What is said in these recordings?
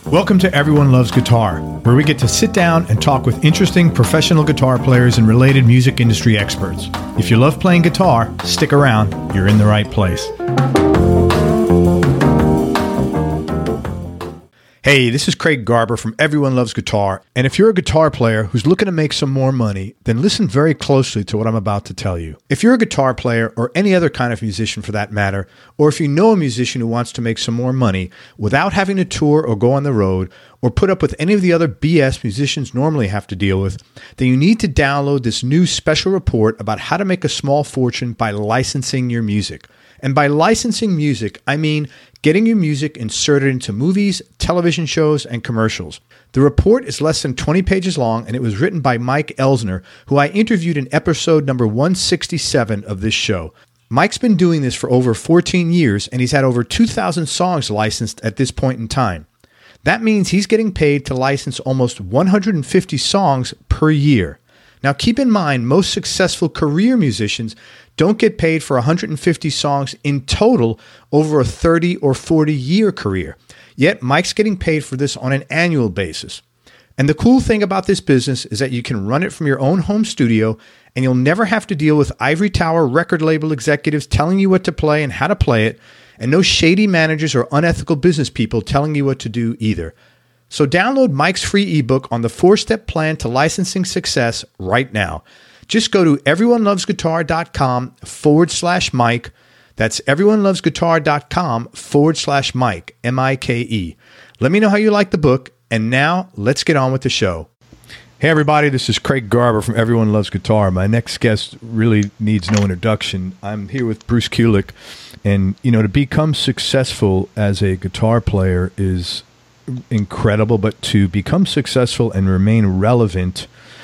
Welcome to Everyone Loves Guitar, where we get to sit down and talk with interesting professional guitar players and related music industry experts. If you love playing guitar, stick around. You're in the right place. Hey, this is Craig Garber from Everyone Loves Guitar, and if you're a guitar player who's looking to make some more money, then listen very closely to what I'm about to tell you. If you're a guitar player, or any other kind of musician for that matter, or if you know a musician who wants to make some more money without having to tour or go on the road, or put up with any of the other BS musicians normally have to deal with, then you need to download this new special report about how to make a small fortune by licensing your music. And by licensing music, I mean getting your music inserted into movies, television shows, and commercials. The report is less than 20 pages long, and it was written by Mike Elsner, who I interviewed in episode number 167 of this show. Mike's been doing this for over 14 years, and he's had over 2,000 songs licensed at this point in time. That means he's getting paid to license almost 150 songs per year. Now, keep in mind, most successful career musicians don't get paid for 150 songs in total over a 30 or 40-year career. Yet, Mike's getting paid for this on an annual basis. And the cool thing about this business is that you can run it from your own home studio, and you'll never have to deal with ivory tower record label executives telling you what to play and how to play it, and no shady managers or unethical business people telling you what to do either. So download Mike's free ebook on the 4-step plan to licensing success right now. Just go to everyonelovesguitar.com/Mike. That's everyonelovesguitar.com/Mike, M-I-K-E. Let me know how you like the book. And now let's get on with the show. Hey everybody, this is Craig Garber from Everyone Loves Guitar. My next guest really needs no introduction. I'm here with Bruce Kulick. And, you know, to become successful as a guitar player is incredible, but to become successful and remain relevant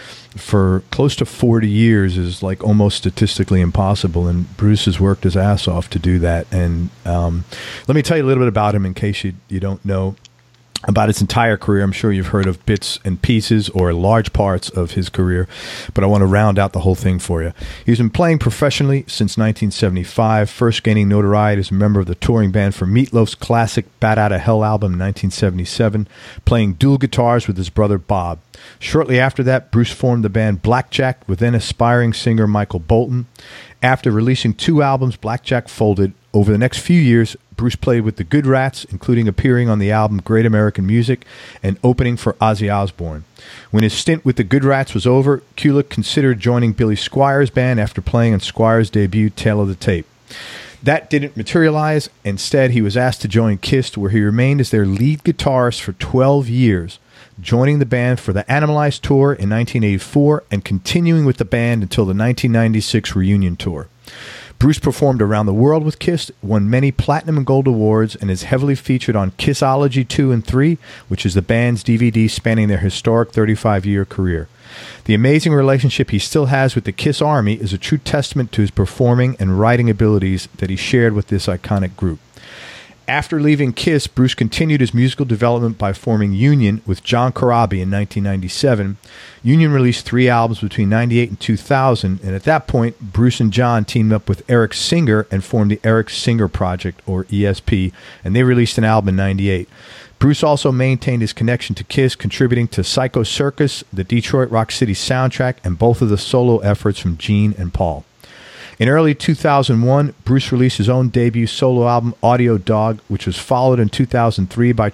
for close to 40 years is like almost statistically impossible, and Bruce has worked his ass off to do that. And let me tell you a little bit about him in case you don't know about his entire career. I'm sure you've heard of bits and pieces or large parts of his career, but I want to round out the whole thing for you. He's been playing professionally since 1975, first gaining notoriety as a member of the touring band for Meatloaf's classic Bat Outta Hell album in 1977, playing dual guitars with his brother Bob. Shortly after that, Bruce formed the band Blackjack with then aspiring singer Michael Bolton. After releasing 2 albums, Blackjack folded. Over the next few years, Bruce played with the Good Rats, including appearing on the album Great American Music and opening for Ozzy Osbourne. When his stint with the Good Rats was over, Kulick considered joining Billy Squier's band after playing on Squier's debut Tale of the Tape. That didn't materialize. Instead, he was asked to join Kiss, where he remained as their lead guitarist for 12 years, joining the band for the Animalized tour in 1984 and continuing with the band until the 1996 reunion tour. Bruce performed around the world with Kiss, won many platinum and gold awards, and is heavily featured on Kissology 2 and 3, which is the band's DVD spanning their historic 35-year career. The amazing relationship he still has with the Kiss Army is a true testament to his performing and writing abilities that he shared with this iconic group. After leaving Kiss, Bruce continued his musical development by forming Union with John Corabi in 1997. Union released 3 albums between 1998 and 2000, and at that point, Bruce and John teamed up with Eric Singer and formed the Eric Singer Project, or ESP, and they released an album in 1998. Bruce also maintained his connection to Kiss, contributing to Psycho Circus, the Detroit Rock City soundtrack, and both of the solo efforts from Gene and Paul. In early 2001, Bruce released his own debut solo album, Audio Dog, which was followed in 2003 by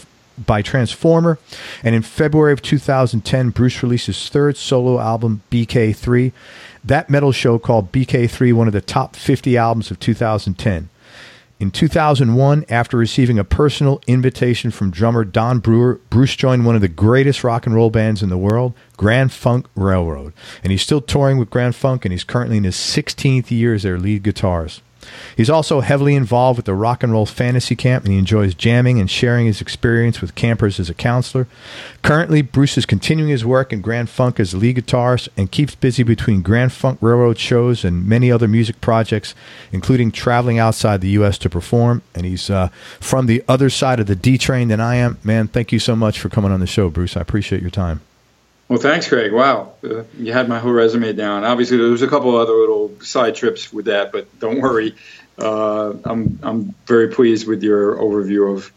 Transformer. And in February of 2010, Bruce released his 3rd solo album, BK3. That metal show called BK3 one of the top 50 albums of 2010. In 2001, after receiving a personal invitation from drummer Don Brewer, Bruce joined one of the greatest rock and roll bands in the world, Grand Funk Railroad. And he's still touring with Grand Funk, and he's currently in his 16th year as their lead guitarist. He's also heavily involved with the Rock and Roll Fantasy Camp, and he enjoys jamming and sharing his experience with campers as a counselor. Currently, Bruce is continuing his work in Grand Funk as lead guitarist and keeps busy between Grand Funk Railroad shows and many other music projects, including traveling outside the U.S. to perform. And he's from the other side of the D train than I am. Man, thank you so much for coming on the show, Bruce. I appreciate your time. Well, thanks, Craig. Wow. You had my whole resume down. Obviously, there was a couple other little side trips with that, but don't worry. I'm very pleased with your overview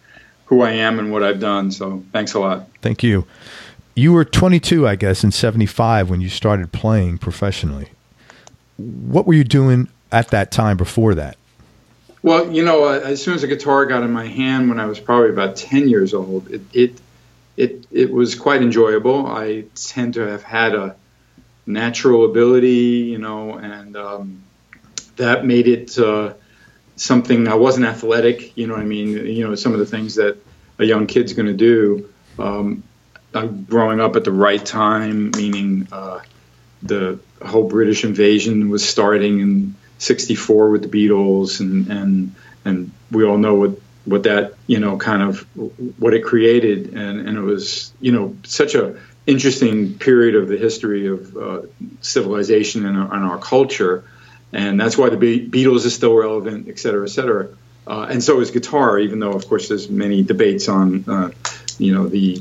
who I am and what I've done. So thanks a lot. Thank you. You were 22, I guess, in 75 when you started playing professionally. What were you doing at that time before that? Well, you know, as soon as the guitar got in my hand when I was probably about 10 years old, it was quite enjoyable. I tend to have had a natural ability, you know, and that made it something. I wasn't athletic, you know what I mean? You know, some of the things that a young kid's going to do. I'm growing up at the right time, meaning the whole British invasion was starting in '64 with the Beatles, and we all know what that, you know, kind of what it created, and it was, you know, such a interesting period of the history of civilization and our culture, and that's why the Beatles is still relevant, et cetera, et cetera. And so is guitar, even though, of course, there's many debates on, you know, the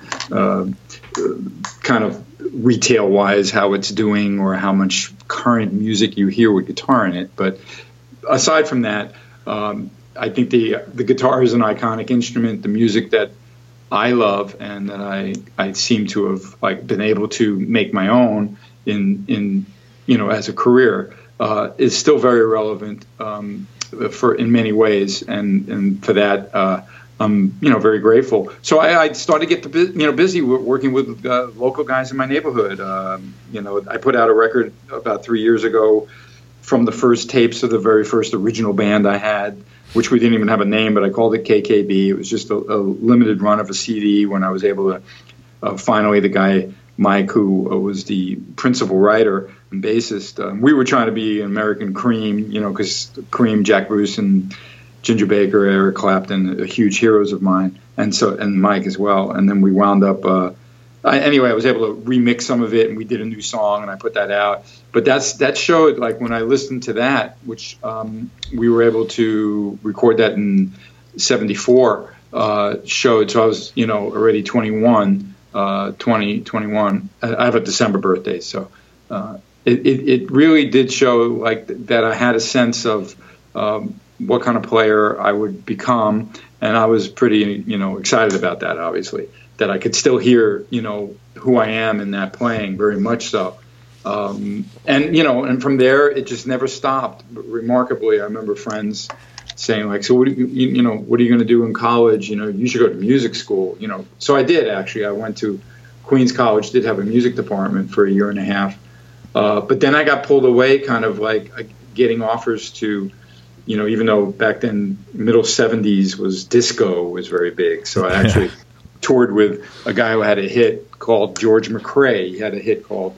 kind of retail-wise how it's doing or how much current music you hear with guitar in it. But aside from that, I think the guitar is an iconic instrument. The music that I love and that I seem to have like been able to make my own in you know, as a career is still very relevant for in many ways, and for that I'm, you know, very grateful. So I started to get busy working with local guys in my neighborhood. You know, I put out a record about 3 years ago from the first tapes of the very first original band I had, which we didn't even have a name, but I called it KKB. It was just a limited run of a CD when I was able to finally, the guy Mike, who was the principal writer and bassist, we were trying to be American Cream, you know, because Cream, Jack Bruce and Ginger Baker, Eric Clapton, are huge heroes of mine, and Mike as well. And then we wound up. Anyway, I was able to remix some of it, and we did a new song, and I put that out. But that showed, like, when I listened to that, which we were able to record that in '74, showed. So I was, you know, already 21. I have a December birthday, so it really did show, like, that I had a sense of what kind of player I would become, and I was pretty, you know, excited about that, obviously, that I could still hear, you know, who I am in that playing, very much so. And, you know, and from there, it just never stopped. But remarkably, I remember friends saying, like, so what are you going to do in college? You know, you should go to music school, you know. So I did, actually. I went to Queens College, did have a music department for a year and a half. But then I got pulled away, kind of like getting offers to, you know, even though back then middle 70s disco was very big. So I actually toured with a guy who had a hit called George McRae. He had a hit called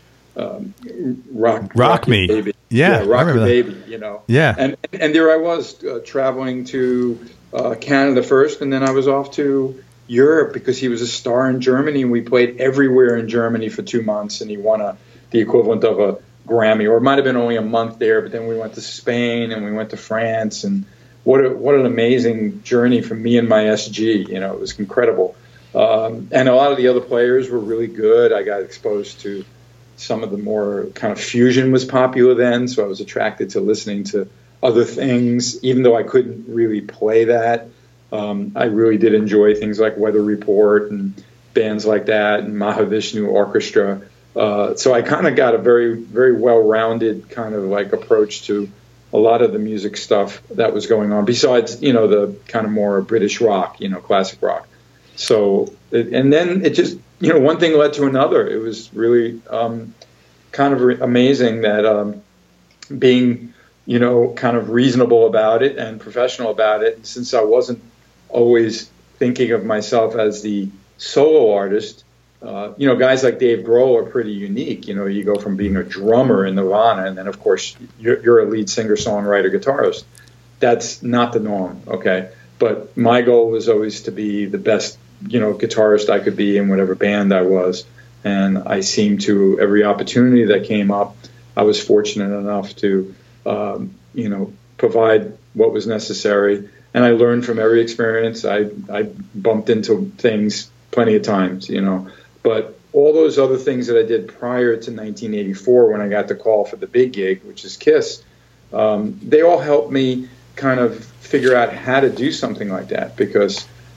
Rock Me Baby. Yeah, Rock Me Baby, you know. Yeah. And there I was traveling to Canada first, and then I was off to Europe because he was a star in Germany, and we played everywhere in Germany for 2 months, and he won the equivalent of a Grammy, or it might have been only a month there, but then we went to Spain and we went to France, and what an amazing journey for me and my SG. You know, it was incredible. And a lot of the other players were really good. I got exposed to some of the more kind of fusion was popular then, so I was attracted to listening to other things, even though I couldn't really play that. I really did enjoy things like Weather Report and bands like that, and Mahavishnu Orchestra. So I kind of got a very, very well-rounded kind of like approach to a lot of the music stuff that was going on, besides, you know, the kind of more British rock, you know, classic rock. So, and then it just, you know, one thing led to another. It was really kind of amazing that being, you know, kind of reasonable about it and professional about it, since I wasn't always thinking of myself as the solo artist. You know, guys like Dave Grohl are pretty unique. You know, you go from being a drummer in Nirvana, and then, of course, you're a lead singer, songwriter, guitarist. That's not the norm, okay? But my goal was always to be the best, you know, guitarist I could be in whatever band I was. And I seemed to, every opportunity that came up, I was fortunate enough to, you know, provide what was necessary. And I learned from every experience. I bumped into things plenty of times, you know. But all those other things that I did prior to 1984, when I got the call for the big gig, which is KISS, they all helped me kind of figure out how to do something like that. Because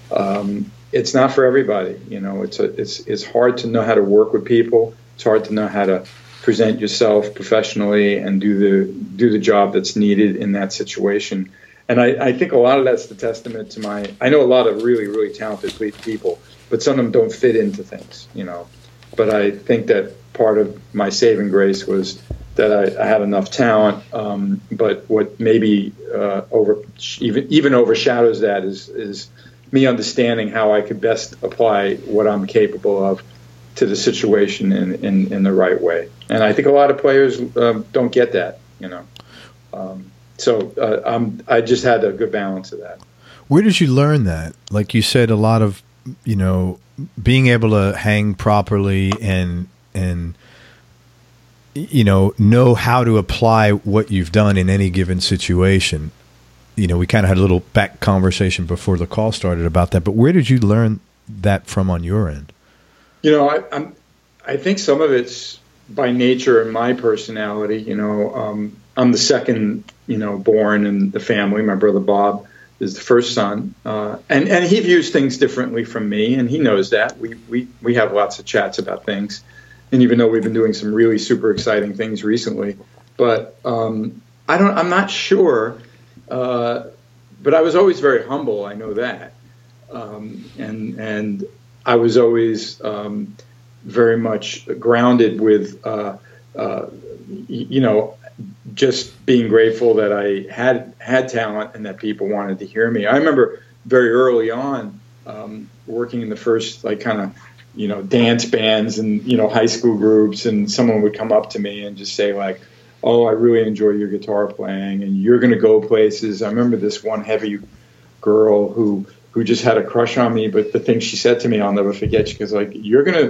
it's not for everybody. It's hard to know how to work with people. It's hard to know how to present yourself professionally and do the job that's needed in that situation. And I think a lot of that's the testament to I know a lot of really, really talented people, but some of them don't fit into things, But I think that part of my saving grace was that I had enough talent. But what maybe even overshadows that is me understanding how I could best apply what I'm capable of to the situation in the right way. And I think a lot of players don't get that, So I just had a good balance of that. Where did you learn that? Like you said, a lot of, being able to hang properly and know how to apply what you've done in any given situation. We kind of had a little back conversation before the call started about that, but where did you learn that from on your end? I think some of it's by nature and my personality. I'm the second, born in the family. My brother Bob is the first son, and he views things differently from me, and he knows that. We have lots of chats about things, and even though we've been doing some really super exciting things recently, but I'm not sure. But I was always very humble. I know that, and I was always very much grounded with, just being grateful that I had talent and that people wanted to hear me. I remember very early on working in the first dance bands and high school groups, and someone would come up to me and just say like, "Oh, I really enjoy your guitar playing, and you're going to go places." I remember this one heavy girl who just had a crush on me, but the thing she said to me, I'll never forget. She goes like, "You're gonna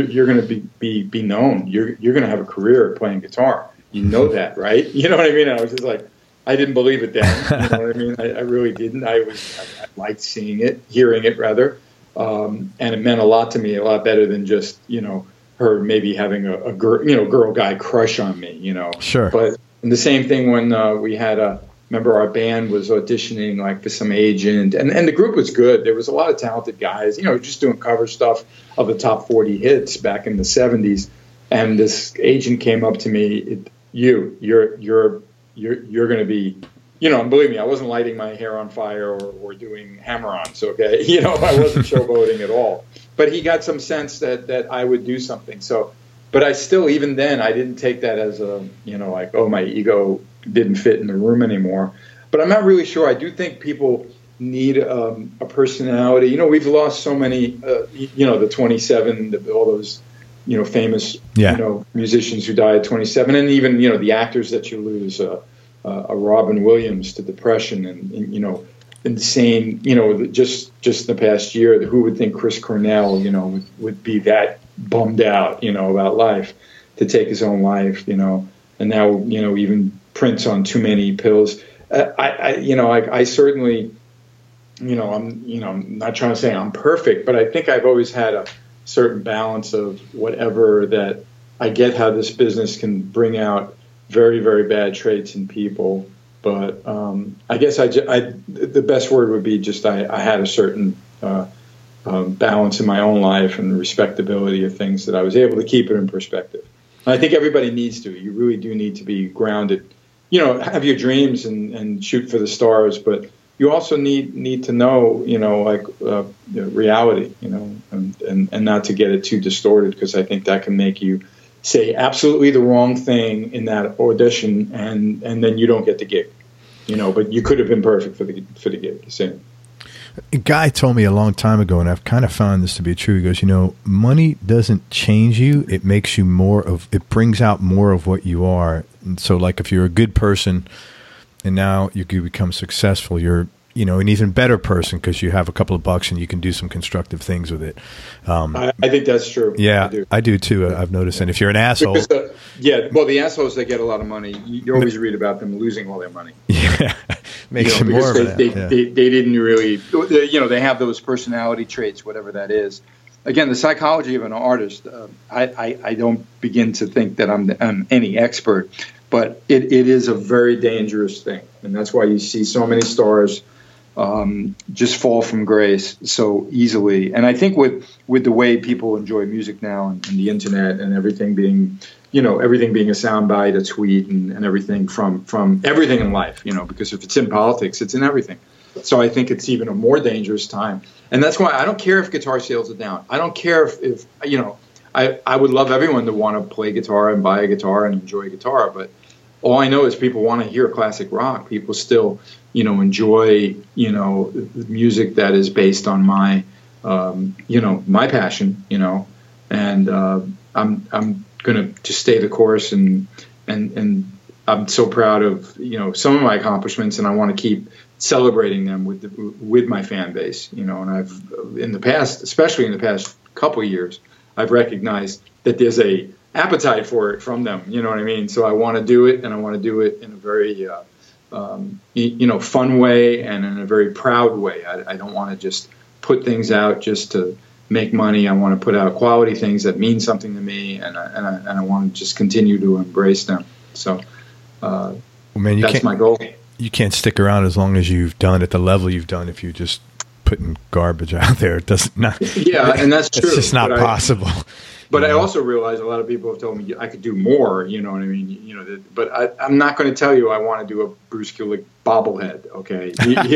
be known. You're gonna have a career playing guitar. You know that, right?" You know what I mean? And I was just like, I didn't believe it then. You know what I mean? I really didn't. I liked seeing it, hearing it rather, and it meant a lot to me, a lot better than just her maybe having a girl guy crush on me. Sure. But the same thing when we had remember our band was auditioning like for some agent, and the group was good. There was a lot of talented guys, just doing cover stuff of the top 40 hits back in the 70s. And this agent came up to me, you're going to be, and believe me, I wasn't lighting my hair on fire or doing hammer-ons, okay? I wasn't showboating at all. But he got some sense that I would do something. So, but I still, even then, I didn't take that as like, oh, my ego didn't fit in the room anymore. But I'm not really sure. I do think people need a personality. We've lost so many, the 27, all those, famous, musicians who died at 27, and even, the actors that you lose, a Robin Williams to depression, and insane, just the past year, who would think Chris Cornell, would be that bummed out, about life, to take his own life, and now, even Prince on too many pills. I certainly, I'm not trying to say I'm perfect, but I think I've always had a certain balance of whatever that I get how this business can bring out very, very bad traits in people. But I guess the best word would be just I had a certain balance in my own life and respectability of things that I was able to keep it in perspective. And I think everybody needs to. You really do need to be grounded. Have your dreams and shoot for the stars, but you also need to know, reality, and not to get it too distorted, because I think that can make you say absolutely the wrong thing in that audition, and then you don't get the gig, but you could have been perfect for the gig. Same. A guy told me a long time ago, and I've kind of found this to be true. He goes, money doesn't change you. It makes you it brings out more of what you are. And so like if you're a good person and now you can become successful, you're, an even better person because you have a couple of bucks and you can do some constructive things with it. I think that's true. Yeah, I do too. I've noticed. And if you're an asshole. The assholes that get a lot of money, you always read about them losing all their money. Yeah, makes you more of that. They didn't really, they have those personality traits, whatever that is. Again, the psychology of an artist, I don't begin to think that I'm any expert, but it is a very dangerous thing. And that's why you see so many stars just fall from grace so easily. And I think with the way people enjoy music now and the internet and everything being, everything being a soundbite, a tweet, and everything from everything in life, because if it's in politics, it's in everything. So I think it's even a more dangerous time. And that's why I don't care if guitar sales are down. I don't care if I would love everyone to want to play guitar and buy a guitar and enjoy guitar, but all I know is people want to hear classic rock. People still, enjoy, music that is based on my, my passion, and I'm going to just stay the course, and I'm so proud of, some of my accomplishments, and I want to keep celebrating them with my fan base, and I've, in the past, especially in the past couple of years, I've recognized that there's a appetite for it from them, you know what I mean? So I want to do it, and I want to do it in a very, fun way and in a very proud way. I don't want to just put things out just to make money. I want to put out quality things that mean something to me, and I want to just continue to embrace them. So that's my goal. You can't stick around as long as you've done at the level you've done if you just putting garbage out there. It doesn't not. Yeah, and that's true. It's just not possible. But I also realize a lot of people have told me I could do more, you know what I mean? But I'm not going to tell you I want to do a Bruce Kulick bobblehead, okay?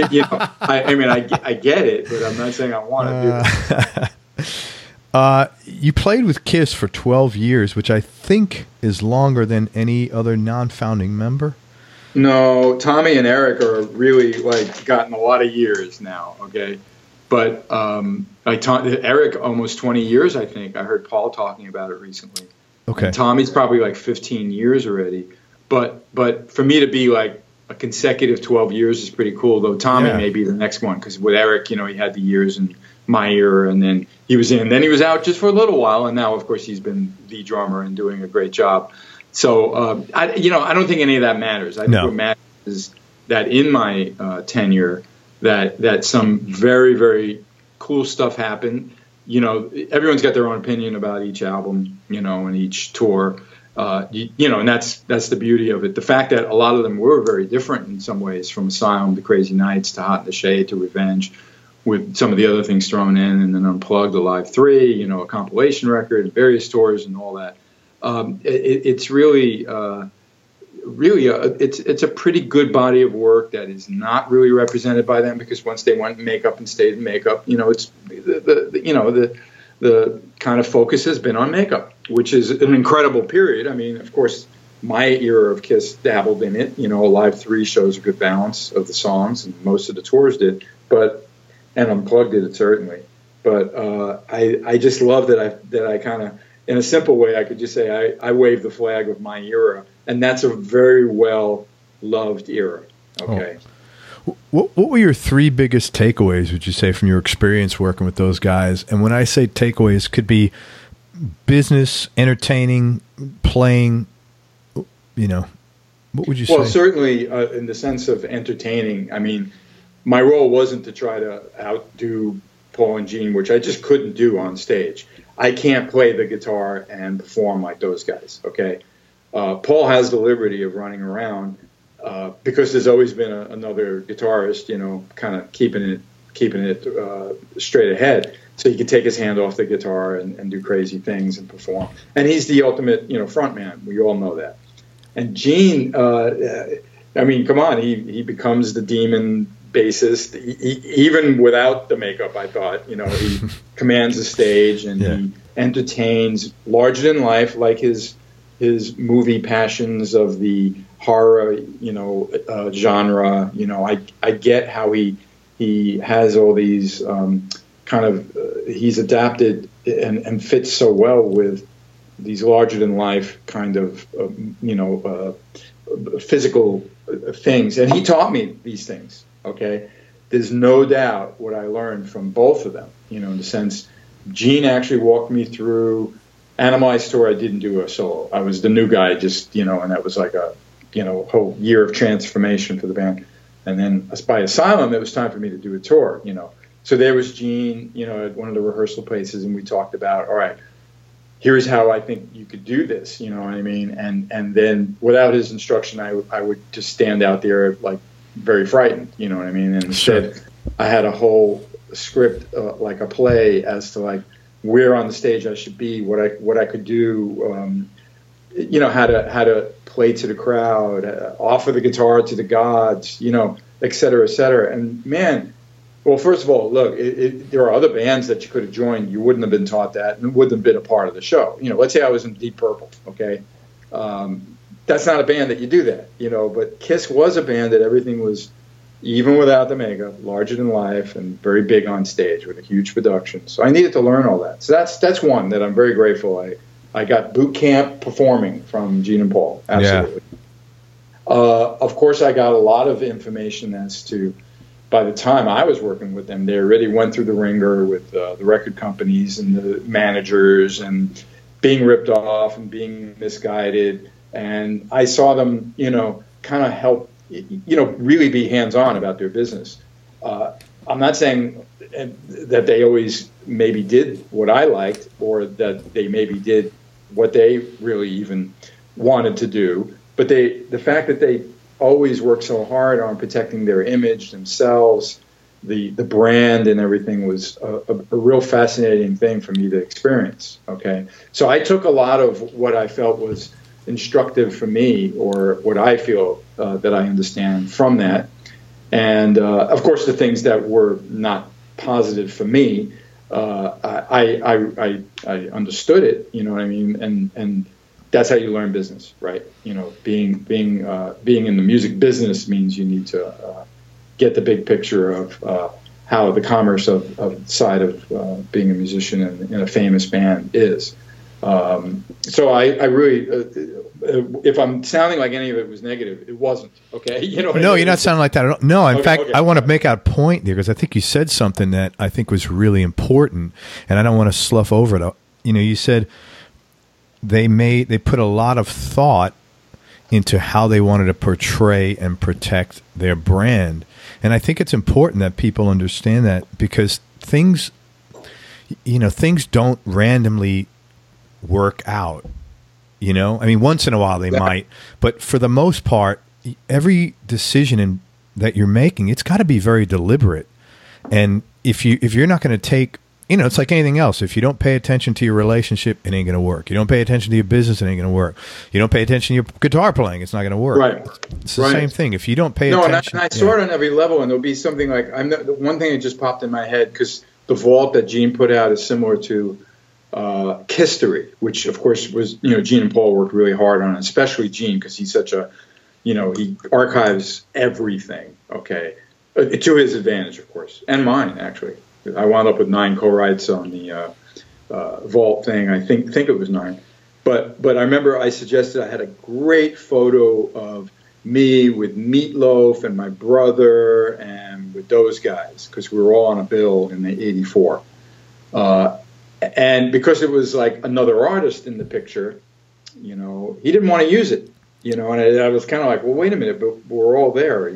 I get it, but I'm not saying I want to do it. You played with Kiss for 12 years, which I think is longer than any other non-founding member. No, Tommy and Eric are really, gotten a lot of years now, okay? But Eric, almost 20 years, I think. I heard Paul talking about it recently. Okay. And Tommy's probably 15 years already. But for me to be a consecutive 12 years is pretty cool, though Tommy may be the next one. Because with Eric, he had the years in my era, and then he was in. Then he was out just for a little while, and now, of course, he's been the drummer and doing a great job. So, I don't think any of that matters. I think what matters is that in my tenure, that some very, very cool stuff happened. Everyone's got their own opinion about each album, and each tour, and that's the beauty of it. The fact that a lot of them were very different in some ways, from Asylum to Crazy Nights to Hot in the Shade to Revenge, with some of the other things thrown in, and then Unplugged, the Live 3, a compilation record, and various tours and all that. It's really, it's a pretty good body of work that is not really represented by them, because once they went makeup and stayed in makeup, it's the kind of focus has been on makeup, which is an incredible period. I mean, of course, my era of Kiss dabbled in it. Live 3 shows a good balance of the songs, and most of the tours did, and Unplugged did it certainly. But I just love that I kind of, in a simple way, I could just say I wave the flag of my era, and that's a very well-loved era, okay? Oh. What were your 3 biggest takeaways, would you say, from your experience working with those guys? And when I say takeaways, could be business, entertaining, playing, what would you say? Well, certainly in the sense of entertaining, I mean, my role wasn't to try to outdo Paul and Gene, which I just couldn't do on stage. I can't play the guitar and perform like those guys, okay? Paul has the liberty of running around because there's always been another guitarist, kind of keeping it straight ahead, so he can take his hand off the guitar and do crazy things and perform. And he's the ultimate, front man. We all know that. And Gene, I mean, come on, he becomes the demon bassist, even without the makeup. I thought, he commands the stage, and he entertains larger than life, like his movie passions of the horror, genre. I get how he has all these he's adapted and fits so well with these larger than life kind of physical things, and he taught me these things. Okay, there's no doubt what I learned from both of them. In the sense, Gene actually walked me through Animalized tour. I didn't do a solo. I was the new guy, just and that was like a whole year of transformation for the band. And then by Asylum, it was time for me to do a tour. So there was Gene, at one of the rehearsal places, and we talked about, all right, here's how I think you could do this. You know what I mean? And then without his instruction, I would just stand out there like very frightened, you know what I mean? And instead, I had a whole script, like a play, as to like where on the stage I should be, what I could do, how to play to the crowd, offer the guitar to the gods, et cetera, et cetera. And man, well, first of all, look, there are other bands that you could have joined. You wouldn't have been taught that, and it wouldn't have been a part of the show. Let's say I was in Deep Purple, okay? That's not a band that you do that, But Kiss was a band that everything was, even without the makeup, larger than life and very big on stage with a huge production. So I needed to learn all that. So that's one that I'm very grateful. I got boot camp performing from Gene and Paul. Absolutely. Yeah. Of course, I got a lot of information as to, by the time I was working with them, they already went through the ringer with the record companies and the managers and being ripped off and being misguided. And I saw them, kind of help, really be hands-on about their business. I'm not saying that they always maybe did what I liked, or that they maybe did what they really even wanted to do. But the fact that they always worked so hard on protecting their image, themselves, the brand and everything was a real fascinating thing for me to experience. Okay. So I took a lot of what I felt was instructive for me, or what I feel that I understand from that. And of course, the things that were not positive for me, I understood it, you know what I mean? And that's how you learn business, right? Being in the music business means you need to get the big picture of how the commerce of side of being a musician in a famous band is. So I really, if I'm sounding like any of it was negative, it wasn't. Okay, No, you're not sounding like that at all. No, in fact, I want to make out a point there, because I think you said something that I think was really important, and I don't want to slough over it. You said they put a lot of thought into how they wanted to portray and protect their brand, and I think it's important that people understand that, because things don't randomly work out. I mean, once in a while they might, but for the most part, every decision that you're making, it's got to be very deliberate. And if you're not going to take, it's like anything else. If you don't pay attention to your relationship, it ain't going to work. You don't pay attention to your business, it ain't going to work. You don't pay attention to your guitar playing, it's not going to work. Right. It's the same thing. If you don't pay attention. And I saw it on every level, and there'll be something like, the one thing that just popped in my head, because the vault that Gene put out is similar to History, which of course was, Gene and Paul worked really hard on, especially Gene, because he's such a, he archives everything, okay, to his advantage, of course, and mine, actually. I wound up with 9 co-writes on the vault thing. I think it was 9, but I remember I suggested I had a great photo of me with Meatloaf and my brother and with those guys, because we were all on a bill in the '84. And because it was like another artist in the picture, he didn't want to use it, and I was kind of like, well, wait a minute, but we're all there,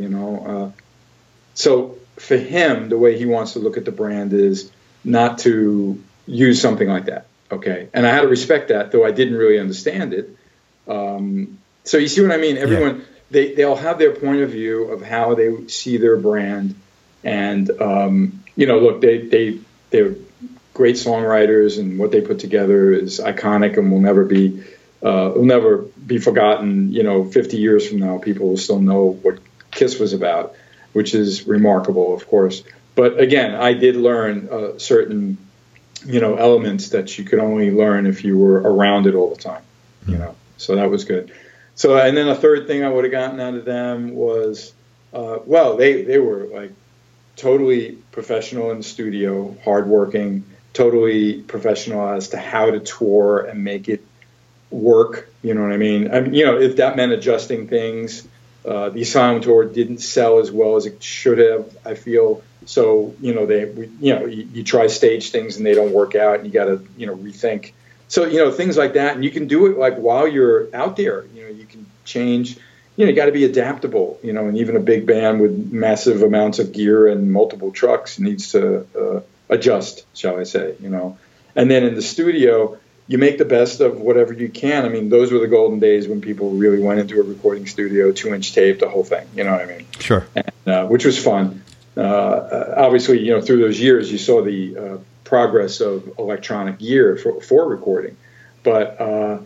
So for him, the way he wants to look at the brand is not to use something like that, okay? And I had to respect that, though I didn't really understand it. So you see what I mean? Everyone, they'll have their point of view of how they see their brand. And, look, they're great songwriters, and what they put together is iconic and will never be forgotten. 50 years from now, people will still know what Kiss was about, which is remarkable, of course. But again, I did learn certain, elements that you could only learn if you were around it all the time, so that was good. So, and then a third thing I would have gotten out of them was, they were like totally professional in the studio, hardworking, totally professional as to how to tour and make it work. You know what I mean? If that meant adjusting things, the Asylum tour didn't sell as well as it should have, I feel. So, you try stage things and they don't work out, and you got to, rethink. So, things like that. And you can do it like while you're out there, you can change, you got to be adaptable, and even a big band with massive amounts of gear and multiple trucks needs to adjust, shall I say, And then in the studio, you make the best of whatever you can. I mean, those were the golden days when people really went into a recording studio, 2-inch tape, the whole thing, you know what I mean? Sure. And, which was fun. obviously, through those years, you saw the progress of electronic gear for recording. But,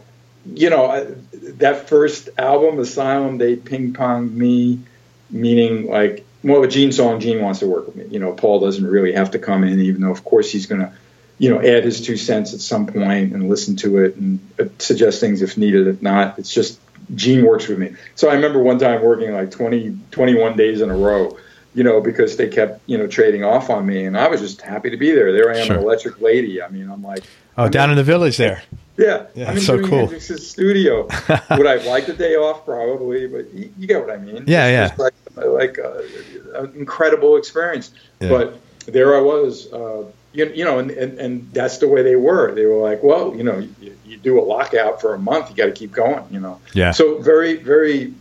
that first album, Asylum, they ping-ponged me, meaning like, well, a Gene song, Gene wants to work with me. Paul doesn't really have to come in, even though, of course, he's going to, add his 2 cents at some point and listen to it and suggest things if needed. If not, it's just Gene works with me. So I remember one time working like 21 days in a row, because they kept, trading off on me. And I was just happy to be there. There I am, an electric lady. I mean, I'm like... down in the village there. Yeah. I'm so doing cool. Hendrix's studio. Would I have liked the day off? Probably. But you get what I mean. Yeah, it's like an incredible experience. Yeah. But there I was, and that's the way they were. They were like, well, you do a lockout for a month, you got to keep going, Yeah. So very, very,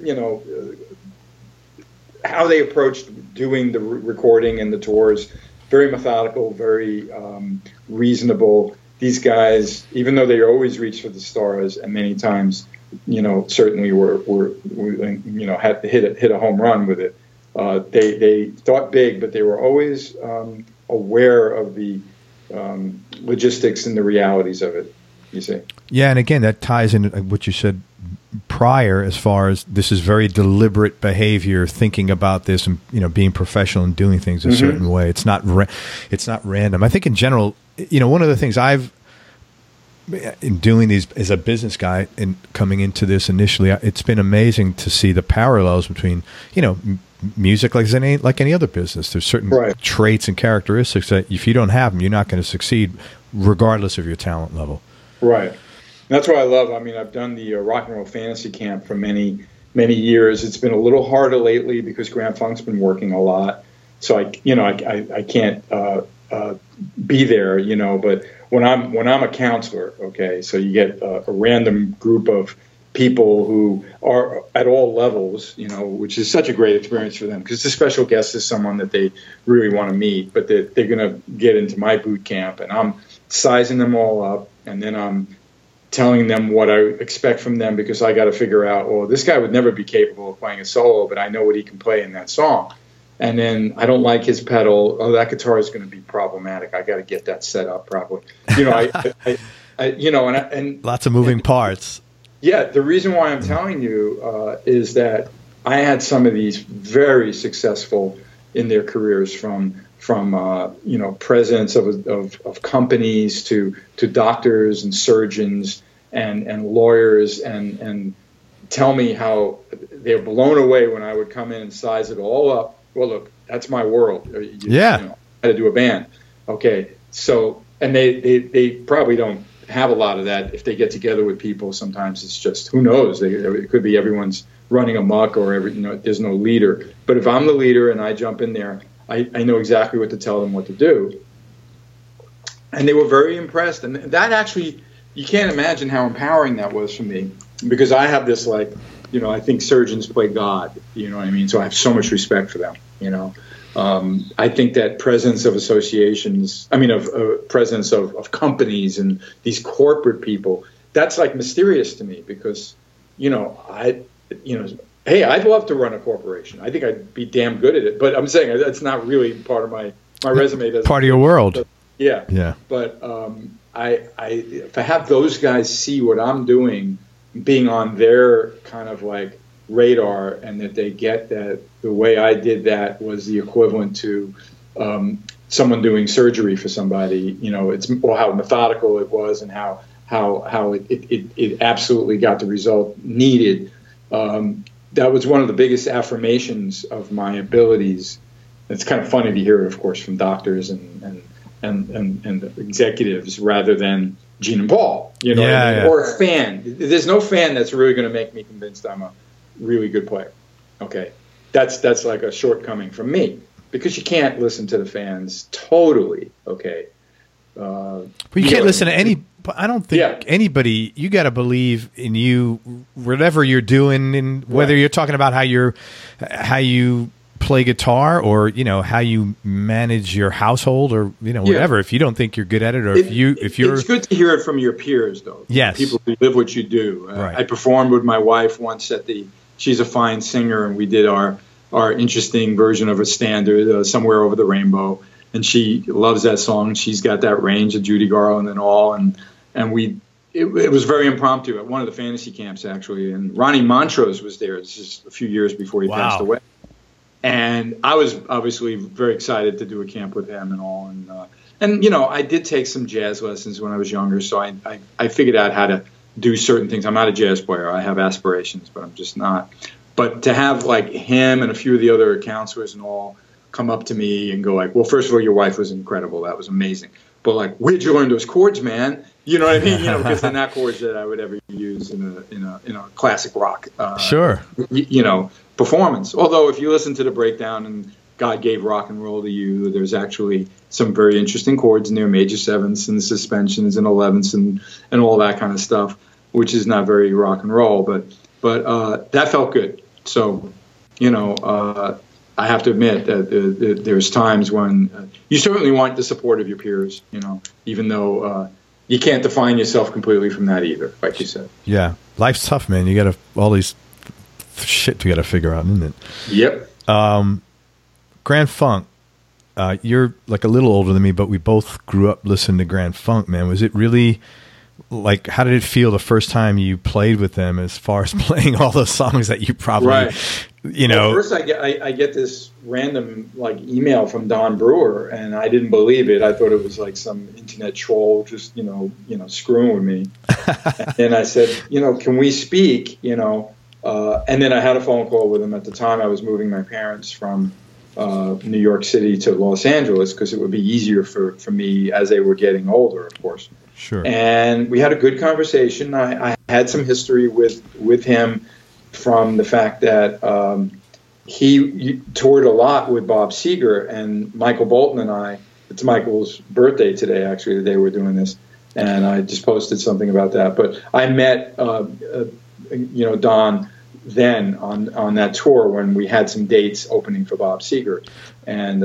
how they approached doing the recording and the tours, very methodical, very reasonable. These guys, even though they always reach for the stars, and many times, certainly were had to hit a home run with it. They thought big, but they were always aware of the logistics and the realities of it. You see? Yeah, and again, that ties in what you said prior, as far as this is very deliberate behavior, thinking about this, and being professional and doing things a certain way. It's not random. I think in general, one of the things I've in doing these as a business guy and coming into this initially, it's been amazing to see the parallels between music, like any other business. There's certain traits and characteristics that if you don't have them, you're not going to succeed, regardless of your talent level. Right. That's what I love. I mean, I've done the Rock and Roll Fantasy Camp for many, many years. It's been a little harder lately because Grand Funk's been working a lot. So I can't be there, but when I'm a counselor, okay, so you get a random group of people who are at all levels, which is such a great experience for them, because the special guest is someone that they really want to meet, but they're going to get into my boot camp, and I'm sizing them all up, and then I'm telling them what I expect from them, because I got to figure out, well, this guy would never be capable of playing a solo, but I know what he can play in that song. And then I don't like his pedal. Oh, that guitar is going to be problematic. I got to get that set up properly. And lots of moving parts. Yeah, the reason why I'm telling you is that I had some of these very successful in their careers, from presidents of companies to doctors and surgeons and lawyers, and tell me how they're blown away when I would come in and size it all up. Well, look, that's my world. I had to do a band. Okay, so, and they probably don't have a lot of that if they get together with people. Sometimes it's just, who knows? It could be everyone's running amok, or there's no leader. But if I'm the leader and I jump in there, I know exactly what to tell them what to do. And they were very impressed. And that actually, you can't imagine how empowering that was for me, because I have this, I think surgeons play God, you know what I mean? So I have so much respect for them, I think that presidents of associations, presidents of companies and these corporate people, that's like mysterious to me, because, hey, I'd love to run a corporation. I think I'd be damn good at it, but I'm saying that's not really part of my resume. Part of your world. But, yeah. But if I have those guys see what I'm doing, being on their kind of like radar, and that they get that the way I did that was the equivalent to someone doing surgery for somebody, it's how methodical it was, and how it absolutely got the result needed. That was one of the biggest affirmations of my abilities. It's kind of funny to hear it, of course, from doctors and executives rather than Gene and Paul, or a fan. There's no fan that's really going to make me convinced I'm a really good player. Okay, that's like a shortcoming from me, because you can't listen to the fans totally. Okay, but you can't listen to any. I don't think anybody. You got to believe in you, whatever you're doing, and whether you're talking about how you play guitar, or how you manage your household, or whatever. If you don't think you're good at it, or if you're, it's good to hear it from your peers, though. Yes, people who live what you do. Right. I performed with my wife once she's a fine singer, and we did our our interesting version of a standard, Somewhere Over the Rainbow. And she loves that song. She's got that range of Judy Garland and all. And it was very impromptu at one of the fantasy camps, actually. And Ronnie Montrose was there. This is a few years before he passed away. And I was obviously very excited to do a camp with him and all. And I did take some jazz lessons when I was younger, so I figured out how to do certain things. I'm not a jazz player. I have aspirations, but I'm just not. But to have like him and a few of the other counselors and all come up to me and go like, well, first of all, your wife was incredible. That was amazing. But like, where'd you learn those chords, man? You know what I mean? Because they're not chords that I would ever use in a classic rock, performance. Although if you listen to the breakdown and God Gave Rock and Roll to You, there's actually some very interesting chords in there, major sevenths and suspensions and 11ths and all that kind of stuff, which is not very rock and roll, but that felt good. So, I have to admit that there's times when you certainly want the support of your peers, even though you can't define yourself completely from that either, like you said. Yeah. Life's tough, man. You got all these shit you got to figure out, isn't it? Yep. Grand Funk, you're like a little older than me, but we both grew up listening to Grand Funk, man. Was it really like, how did it feel the first time you played with them as far as playing all those songs that you probably, right. Well, first I get this random like email from Don Brewer, and I didn't believe it. I thought it was like some internet troll just, screwing with me. And I said, can we speak, and then I had a phone call with him. At the time I was moving my parents from New York City to Los Angeles because it would be easier for me as they were getting older, of course. Sure. And we had a good conversation. I had some history with him from the fact that he toured a lot with Bob Seger, and Michael Bolton and I. It's Michael's birthday today, actually, the day we're doing this, and I just posted something about that. But I met Don then on that tour when we had some dates opening for Bob Seger. And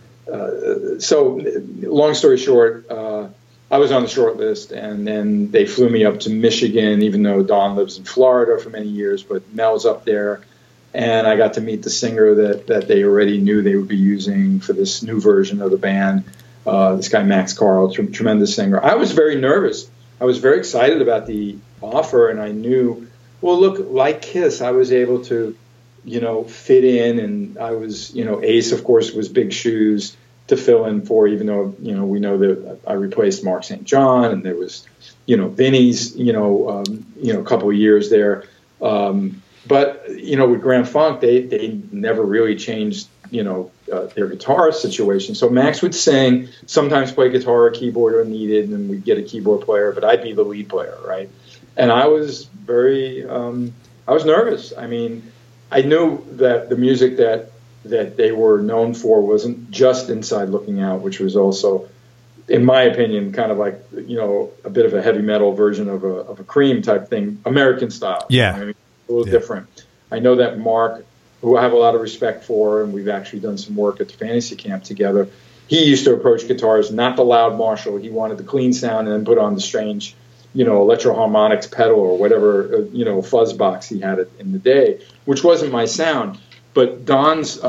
so long story short, I was on the short list, and then they flew me up to Michigan, even though Don lives in Florida for many years, but Mel's up there. And I got to meet the singer that they already knew they would be using for this new version of the band, this guy Max Carl, tremendous singer. I was very nervous. I was very excited about the offer, and I knew, well, look, like Kiss, I was able to, fit in, and I was, Ace, of course, was big shoes to fill in for, even though, we know that I replaced Mark St. John, and there was, Vinny's, a couple of years there. But, with Grand Funk, they never really changed, their guitar situation. So Max would sing, sometimes play guitar or keyboard when needed, and we'd get a keyboard player, but I'd be the lead player, right? And I was very, I was nervous. I mean, I knew that the music that they were known for wasn't just Inside Looking Out, which was also, in my opinion, kind of like, a bit of a heavy metal version of a Cream type thing, American style. Yeah. I mean, a little different. I know that Mark, who I have a lot of respect for, and we've actually done some work at the Fantasy Camp together, he used to approach guitars, not the loud Marshall. He wanted the clean sound and then put on the strange, Electro Harmonix pedal or whatever, fuzz box he had in the day, which wasn't my sound. But Don's,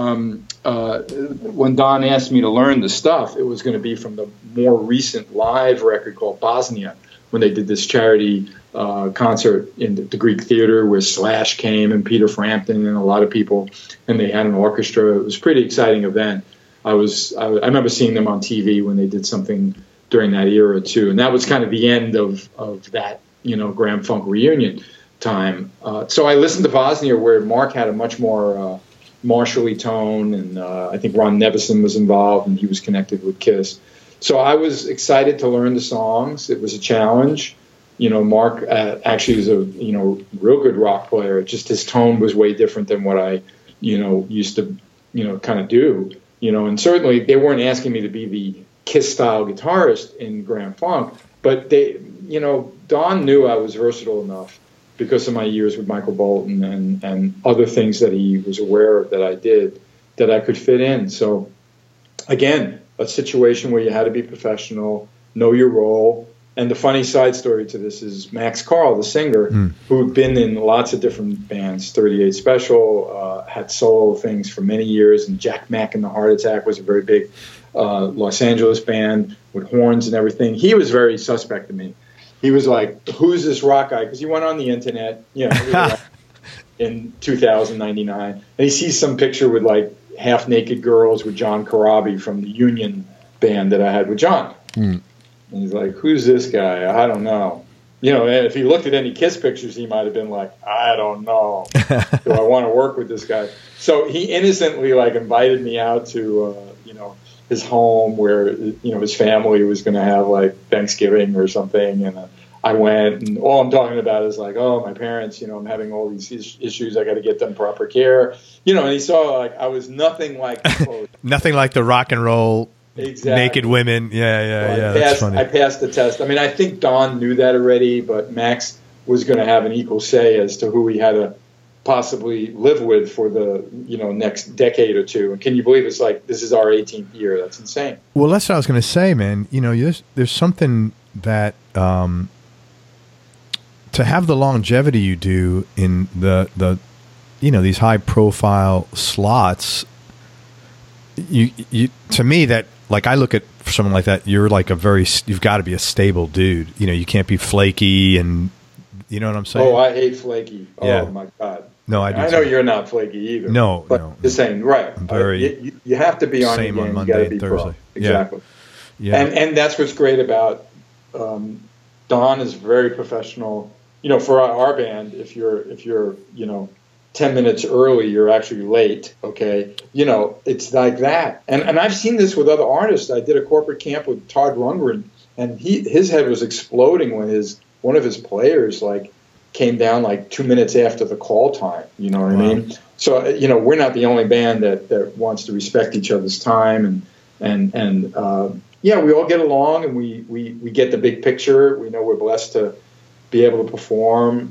when Don asked me to learn the stuff, it was going to be from the more recent live record called Bosnia, when they did this charity concert in the Greek Theater where Slash came and Peter Frampton and a lot of people, and they had an orchestra. It was a pretty exciting event. I remember seeing them on TV when they did something during that era too, and that was kind of the end of that Grand Funk reunion time. So I listened to Bosnia, where Mark had a much more martially tone, and I think Ron Nevison was involved, and he was connected with Kiss. So I was excited to learn the songs. It was a challenge. Mark actually was a real good rock player. Just his tone was way different than what I used to kind of do. And certainly they weren't asking me to be the Kiss style guitarist in Grand Funk, but they, Don knew I was versatile enough because of my years with Michael Bolton and other things that he was aware of that I did, that I could fit in. So again, a situation where you had to be professional, know your role, And the funny side story to this is Max Carl, the singer, who'd been in lots of different bands, 38 Special, had solo things for many years, and Jack Mack and the Heart Attack was a very big Los Angeles band with horns and everything. He was very suspect to me. He was like, who's this rock guy? Because he went on the internet, in 2099, and he sees some picture with like half-naked girls with John Corabi from the Union band that I had with John. And he's like, who's this guy? I don't know. And if he looked at any Kiss pictures, he might have been like, I don't know. Do I want to work with this guy? So he innocently like invited me out to, his home where, his family was going to have like Thanksgiving or something. And I went, and all I'm talking about is like, oh, my parents, I'm having all these issues. I got to get them proper care. And he saw like I was nothing like nothing like the rock and roll. Exactly. Naked women. Yeah. That's funny. I passed the test. I mean, I think Don knew that already, but Max was going to have an equal say as to who he had to possibly live with for the next decade or two. And can you believe it's like this is our 18th year? That's insane. Well, that's what I was going to say, man. There's something that to have the longevity you do in the these high profile slots. You to me that. Like I look at someone like that, you're like you've got to be a stable dude. You can't be flaky, and you know what I'm saying? Oh, I hate flaky. Yeah. Oh my God. No, I do. I know you're not flaky either. No, but just saying, right? I'm very. You have to be on same your game. on Monday you gotta be and Thursday. Exactly. Yeah. And that's what's great about Don is very professional. For our band, if you're 10 minutes early, you're actually late, okay? It's like that. And I've seen this with other artists. I did a corporate camp with Todd Rundgren, and his head was exploding when one of his players, like, came down, like, 2 minutes after the call time. You know what I mean? So, we're not the only band that wants to respect each other's time. And we all get along, and we get the big picture. We know we're blessed to be able to perform,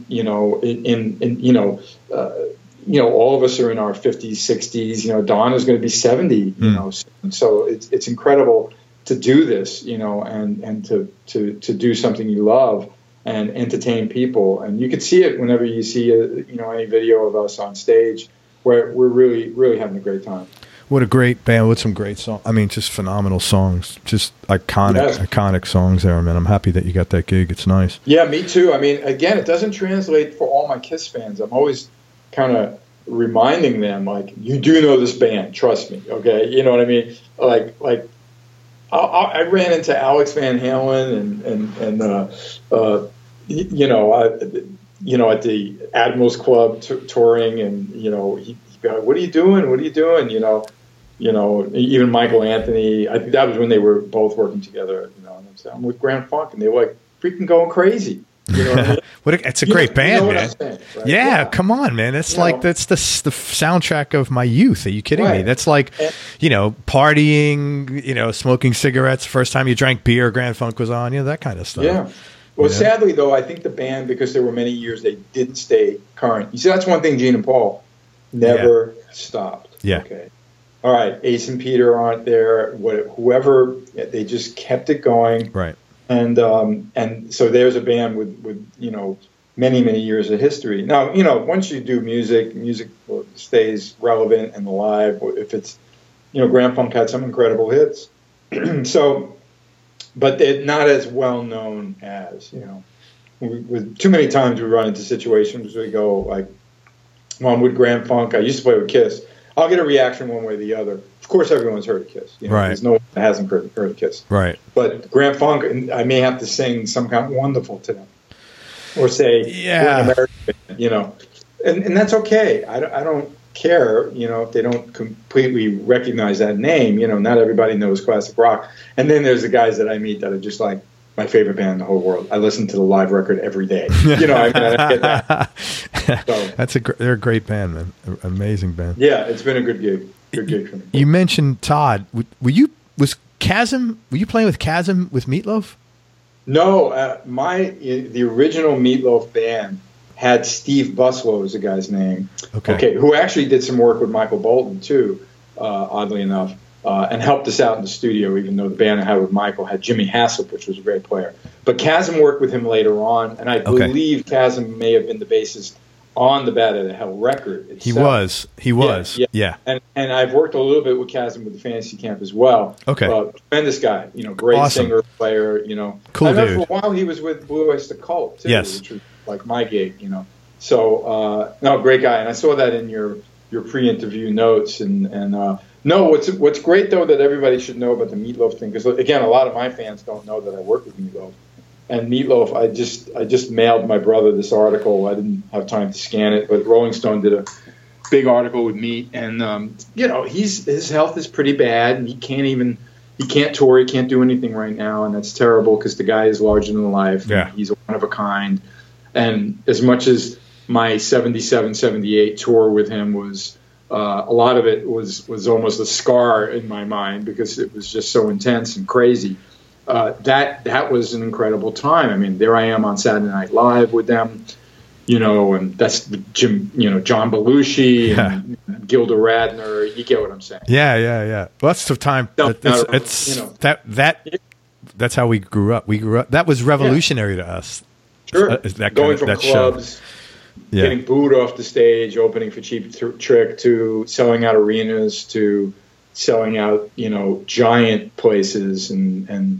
all of us are in our 50s, 60s. Don is going to be 70, so it's incredible to do this, and to do something you love and entertain people. And you can see it whenever you see any video of us on stage, where we're really, really having a great time. What a great band with some great songs. I mean, just phenomenal songs, just iconic songs there, man. I'm happy that you got that gig. It's nice. Yeah, me too. I mean, again, it doesn't translate for all my Kiss fans. I'm always kind of reminding them, like, you do know this band, trust me, okay? You know what I mean? Like I ran into Alex Van Halen at the Admirals Club touring, and he'd be like, what are you doing? Even Michael Anthony. I think that was when they were both working together. And I'm saying, I'm with Grand Funk, and they were like freaking going crazy. You know what I mean? It's a great band, man. Saying, right? Yeah, come on, man. That's that's the soundtrack of my youth. Are you kidding me? That's like, partying, smoking cigarettes. First time you drank beer, Grand Funk was on. That kind of stuff. Yeah. Well, sadly, though, I think the band, because there were many years they didn't stay current. You see, that's one thing Gene and Paul never stopped. Yeah. Okay. All right, Ace and Peter aren't there. Whoever, they just kept it going. Right. And so there's a band with many, many years of history. Now, once you do music stays relevant and alive. If it's, Grand Funk had some incredible hits. So, but they're not as well known as, with too many times we run into situations where we go like, well, I'm with Grand Funk. I used to play with Kiss. I'll get a reaction one way or the other. Of course, everyone's heard of Kiss. Right. There's no one that hasn't heard of Kiss. Right. But Grand Funk, I may have to sing some kind of wonderful to them, or say, yeah, we're an American, and that's okay. I don't care, if they don't completely recognize that name. Not everybody knows classic rock. And then there's the guys that I meet that are just like my favorite band in the whole world. I listen to the live record every day. I get that. So, they're a great band, man. Amazing band. Yeah, it's been a good gig. Good gig for me. You mentioned Todd. Were you playing with Chasm with Meatloaf? No, the original Meatloaf band had Steve Buslow as the guy's name. Okay, who actually did some work with Michael Bolton too, oddly enough. and helped us out in the studio, even though the band I had with Michael had Jimmy Haslip, which was a great player. But Chasm worked with him later on, and I believe Chasm may have been the bassist on the Bat Out of Hell record itself. He was. Yeah. And I've worked a little bit with Chasm with the Fantasy Camp as well. Okay. Tremendous guy, great Awesome. Singer, player, Cool I know dude. For a while he was with Blue Oyster Cult, too, Yes. which was like my gig, So, no, great guy. And I saw that in your pre-interview notes. No, what's great, though, that everybody should know about the Meatloaf thing, because, again, a lot of my fans don't know that I work with Meatloaf. And Meatloaf, I just mailed my brother this article. I didn't have time to scan it, but Rolling Stone did a big article with Meat, and his health is pretty bad, and he can't tour, he can't do anything right now, and that's terrible because the guy is larger than life. Yeah. He's one of a kind, and as much as my 77, 78 tour with him was, a lot of it was almost a scar in my mind because it was just so intense and crazy. That was an incredible time. I mean, there I am on Saturday Night Live with them, and that's John Belushi and Gilda Radner. You get what I'm saying? Yeah. Well, that's the time. That's how we grew up. That was revolutionary to us. Sure. Going from that clubs, getting booed off the stage, opening for Cheap Trick, to selling out arenas, to selling out, giant places, and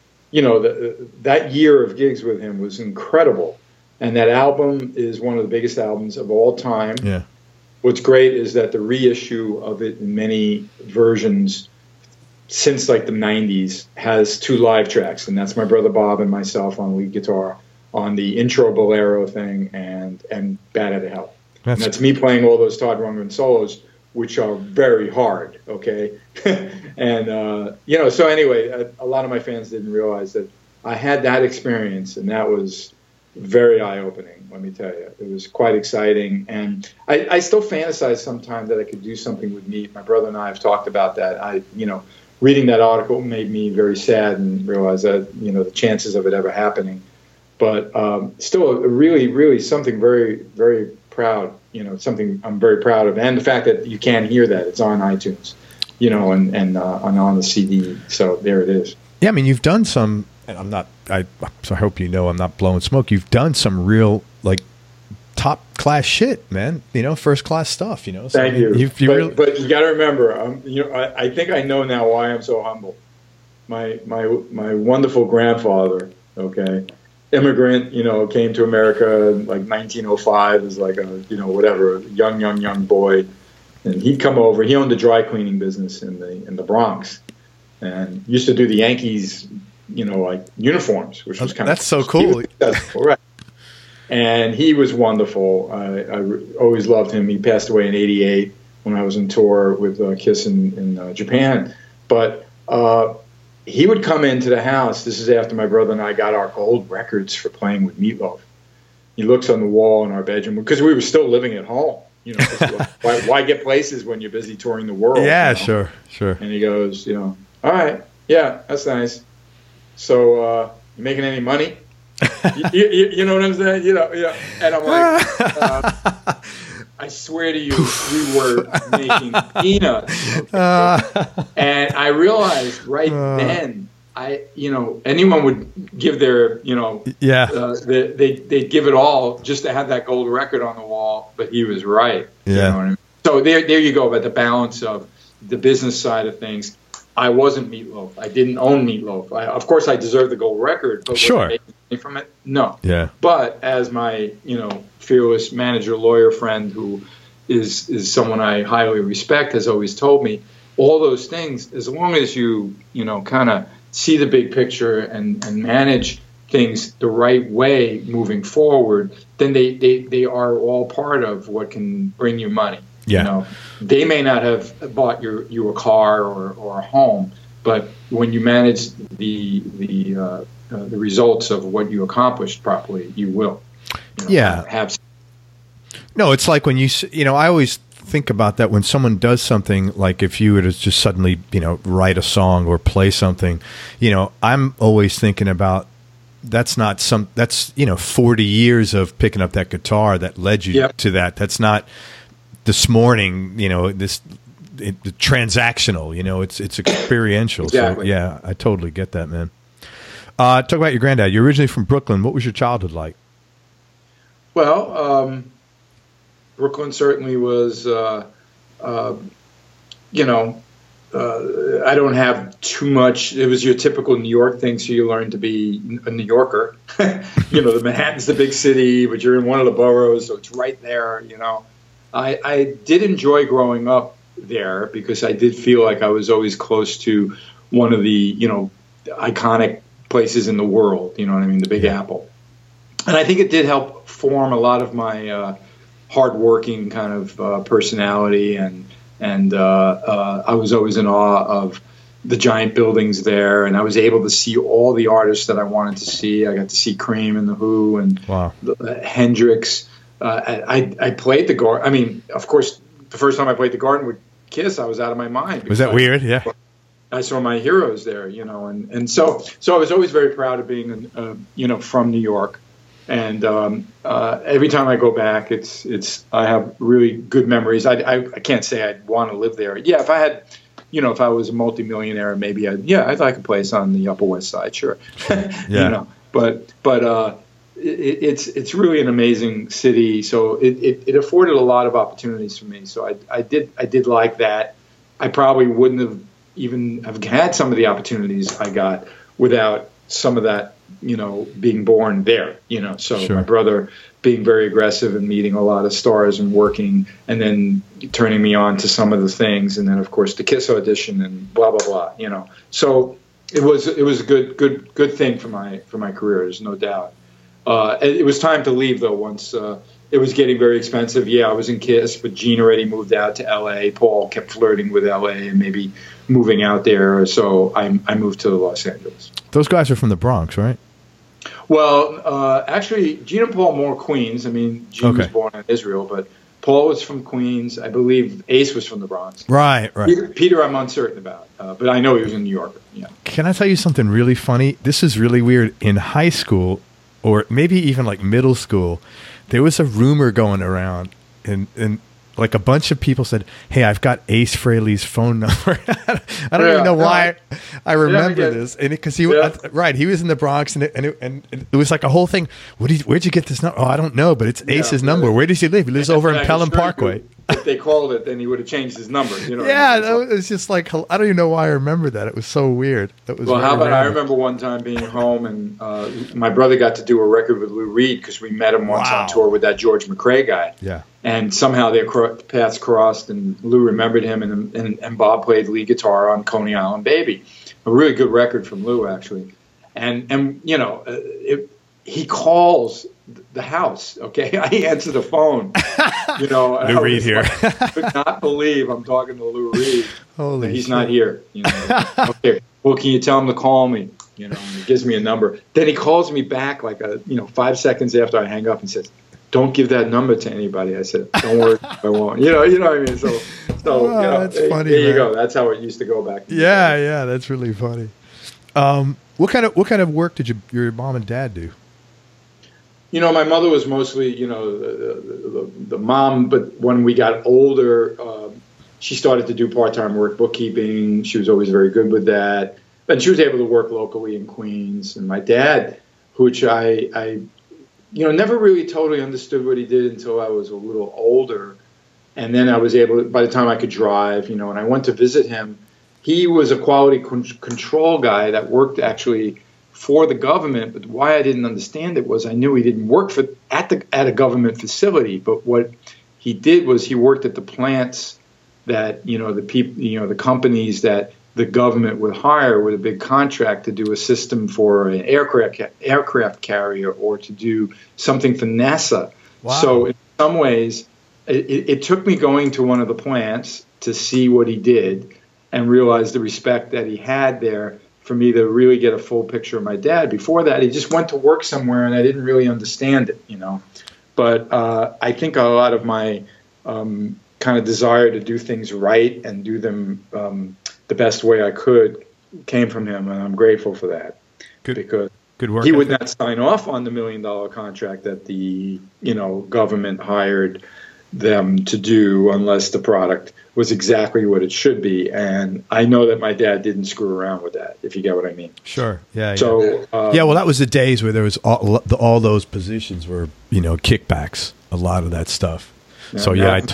that year of gigs with him was incredible. And that album is one of the biggest albums of all time. Yeah. What's great is that the reissue of it in many versions since like the 90s has 2 live tracks, and that's my brother Bob and myself on lead guitar on the intro Bolero thing and Bat Out of Hell. And that's me playing all those Todd Rundgren solos, which are very hard, okay? And, so anyway, a lot of my fans didn't realize that I had that experience, and that was very eye-opening, let me tell you. It was quite exciting, and I still fantasize sometimes that I could do something with Meat. My brother and I have talked about that. Reading that article made me very sad and realize that, the chances of it ever happening. But still, really, really something very, very proud, something I'm very proud of. And the fact that you can hear that, it's on iTunes, and on the CD. So there it is. Yeah, I mean, you've done some, and I hope I'm not blowing smoke. You've done some real, like, top-class shit, man. First-class stuff, So, Thank you. But you got to remember, I think I know now why I'm so humble. My wonderful grandfather, okay, immigrant, came to America in like 1905 as like a, whatever, young boy. And he'd come over. He owned a dry cleaning business in the Bronx, and used to do the Yankees, like uniforms, which was kind that's so cool. Right. And he was wonderful. I always loved him. He passed away in '88 when I was on tour with Kiss in Japan. But he would come into the house. This is after my brother and I got our gold records for playing with Meatloaf. He looks on the wall in our bedroom because we were still living at home. Why get places when you're busy touring the world? Yeah, sure. And he goes, all right, yeah, that's nice. So you making any money? you know what I'm saying? And I'm like, I swear to you, we were making peanuts. Okay? And I realized then, anyone would give their, they'd give it all just to have that gold record on the wall. But he was right. Yeah. You know what I mean? So there you go. About the balance of the business side of things. I wasn't Meatloaf. I didn't own Meatloaf. Of course, I deserved the gold record, but sure. Was I making money from it? No. Yeah. But as my, fearless manager, lawyer friend, who is someone I highly respect, has always told me, all those things, as long as you, kind of see the big picture and manage things the right way moving forward, then they are all part of what can bring you money. Yeah. They may not have bought you a car or a home, but when you manage the results of what you accomplished properly, you will. Have. No, it's like when I always think about that when someone does something, like if you were to just suddenly, write a song or play something, I'm always thinking about that's 40 years of picking up that guitar that led you to that. That's not this morning, transactional. You know, it's experiential. Exactly. So yeah, I totally get that, man. Talk about your granddad. You're originally from Brooklyn. What was your childhood like? Well, Brooklyn certainly was, I don't have too much. It was your typical New York thing, so you learn to be a New Yorker. The Manhattan's the big city, but you're in one of the boroughs, so it's right there, I did enjoy growing up there because I did feel like I was always close to one of the, iconic places in the world, you know what I mean, the Big Apple. And I think it did help form a lot of my hardworking kind of personality, and I was always in awe of the giant buildings there, and I was able to see all the artists that I wanted to see. I got to see Cream and The Who and Hendrix. I played the Garden. I mean, of course, the first time I played the Garden with Kiss, I was out of my mind. Was that weird? Yeah. I saw my heroes there, and so I was always very proud of being, from New York. And every time I go back, I have really good memories. I can't say I'd want to live there. Yeah, if I had, if I was a multimillionaire, maybe I'd like a place on the Upper West Side, sure. Yeah. But it's really an amazing city. So it afforded a lot of opportunities for me. So I did like that. I probably wouldn't have even have had some of the opportunities I got without some of that, being born there, so Sure. My brother being very aggressive and meeting a lot of stars and working, and then turning me on to some of the things. And then of course the Kiss audition and blah, blah, blah, so it was a good thing for my career. There's no doubt. It was time to leave though. Once, it was getting very expensive. Yeah, I was in Kiss, but Gene already moved out to LA. Paul kept flirting with LA and maybe moving out there. So I moved to Los Angeles. Those guys are from the Bronx, right? Well, actually, Gene and Paul more Queens. I mean, Gene was born in Israel, but Paul was from Queens. I believe Ace was from the Bronx. Right. Peter, I'm uncertain about, but I know he was a New Yorker. Yeah. Can I tell you something really funny? This is really weird. In high school, or maybe even like middle school, there was a rumor going around, and like a bunch of people said, "Hey, I've got Ace Frehley's phone number." I don't even know why I remember this, and because he was in the Bronx, and it was like a whole thing. Where'd you get this number? Oh, I don't know, but it's Ace's number. Where does he live? He lives over in Pelham Parkway. If they called it, then he would have changed his number. It was just like, I don't even know why I remember that. It was so weird. Well, how about I remember one time being home, and my brother got to do a record with Lou Reed because we met him once on tour with that George McRae guy. Yeah. And somehow their paths crossed, and Lou remembered him, and Bob played lead guitar on Coney Island Baby, a really good record from Lou, actually. And he calls the house, okay? I answer the phone, Lou Reed here. I could not believe I'm talking to Lou Reed. Holy He's shit. not here. Okay, well, can you tell him to call me? And he gives me a number. Then he calls me back 5 seconds after I hang up and says, "Don't give that number to anybody." I said, "Don't worry, I won't." You know what I mean? So that's funny. There you go. That's how it used to go back. Yeah, that's really funny. What kind of work did your mom and dad do? My mother was mostly, the mom, but when we got older, she started to do part-time work, bookkeeping. She was always very good with that. And she was able to work locally in Queens. And my dad, which I never really totally understood what he did until I was a little older. And then I was able to, by the time I could drive, and I went to visit him. He was a quality control guy that worked actually for the government, but why I didn't understand it was I knew he didn't work at a government facility, but what he did was he worked at the plants that the people, the companies that the government would hire with a big contract to do a system for an aircraft carrier or to do something for NASA. Wow. So in some ways, it took me going to one of the plants to see what he did and realize the respect that he had there for me to really get a full picture of my dad. Before that, he just went to work somewhere, and I didn't really understand it, But I think a lot of my kind of desire to do things right and do them the best way I could came from him, and I'm grateful for that. Because good work. He would not sign off on the $1 million contract that the government hired them to do unless the product was exactly what it should be. And I know that my dad didn't screw around with that, if you get what I mean. Sure. Yeah. So, yeah. Well, that was the days where there was all those positions were, kickbacks, a lot of that stuff. So yeah, I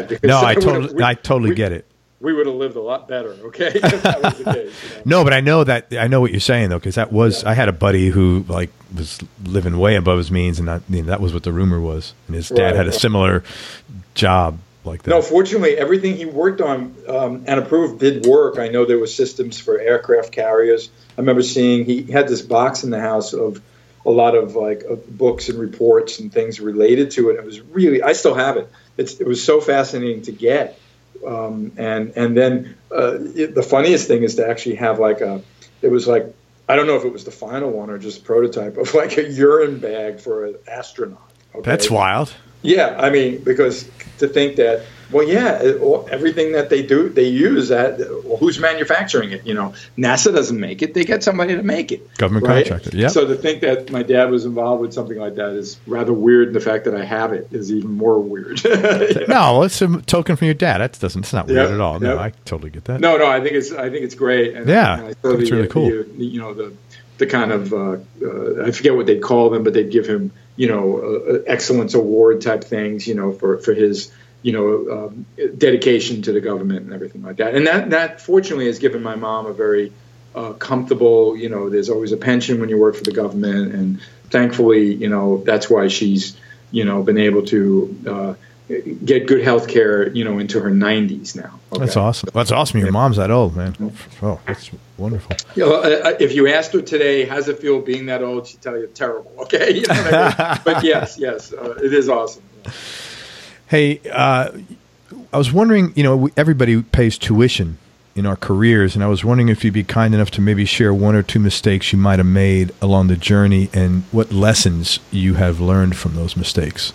totally get it. We would have lived a lot better, okay? If that was the case, No, but I know what you're saying though, because that was I had a buddy who was living way above his means, and that was what the rumor was, and his dad had a similar job like that. No, fortunately, everything he worked on and approved did work. I know there were systems for aircraft carriers. I remember seeing he had this box in the house of a lot of books and reports and things related to it. It was really, I still have it. It was so fascinating to get. And then the funniest thing is to actually have it was I don't know if it was the final one or just a prototype of a urine bag for an astronaut. Okay? That's wild. Yeah, I mean, because to think that, everything that they use that, who's manufacturing it? NASA doesn't make it; they get somebody to make it. Government contractor. Yeah. So to think that my dad was involved with something like that is rather weird. And the fact that I have it is even more weird. No, it's a token from your dad. It's not weird at all. No, I totally get that. No, I think it's great. And, it's really cool. The kind of I forget what they'd call them, but they'd give him excellence award type things, for his dedication to the government and everything like that. And that fortunately has given my mom a very comfortable. There's always a pension when you work for the government, and thankfully, that's why she's been able to get good health care, into her 90s now. Okay? That's awesome. That's awesome. Your mom's that old, man. Oh, that's wonderful. If you asked her today, how's it feel being that old? She'd tell you terrible. Okay. You know what I mean? But yes, it is awesome. Yeah. Hey, I was wondering, everybody pays tuition in our careers, and I was wondering if you'd be kind enough to maybe share one or two mistakes you might have made along the journey and what lessons you have learned from those mistakes.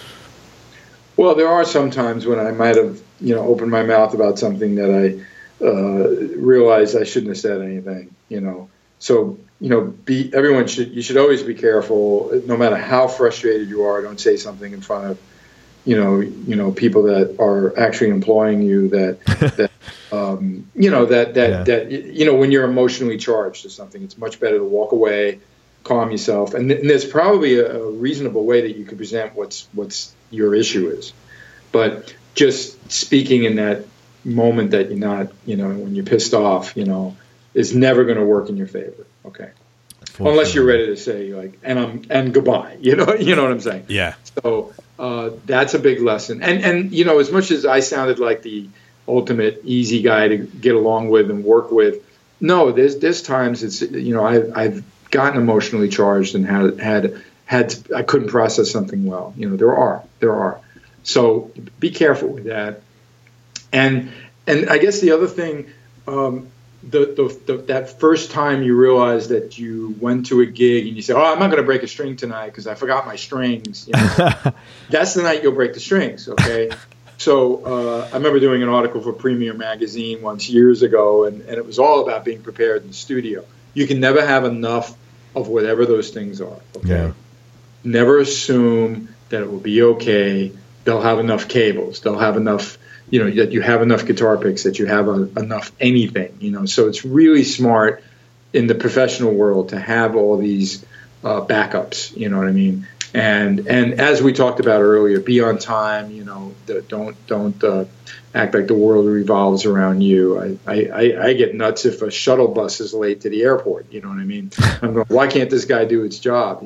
Well, there are some times when I might have, opened my mouth about something that I realized I shouldn't have said anything, So, you should always be careful, no matter how frustrated you are. Don't say something in front of, people that are actually employing you when you're emotionally charged to something, it's much better to walk away, calm yourself. And there's probably a reasonable way that you could present what's your issue is. But just speaking in that moment that you're not, when you're pissed off, is never going to work in your favor. Okay. Unless you're ready to say and goodbye, you know what I'm saying? Yeah. So that's a big lesson. And as much as I sounded like the ultimate easy guy to get along with and work with, no, there's times it's, I've gotten emotionally charged and had I couldn't process something well. There are. So be careful with that. And I guess the other thing, that first time you realize that you went to a gig and you say, I'm not going to break a string tonight because I forgot my strings. That's the night you'll break the strings. Okay. So I remember doing an article for Premiere Magazine once years ago, and it was all about being prepared in the studio. You can never have enough of whatever those things are. Okay. Yeah. Never assume that it will be okay. They'll have enough cables. They'll have enough, that you have enough guitar picks, that you have enough anything, So it's really smart in the professional world to have all these backups, you know what I mean? And as we talked about earlier, be on time, don't act like the world revolves around you. I get nuts if a shuttle bus is late to the airport, you know what I mean? I'm going, why can't this guy do his job,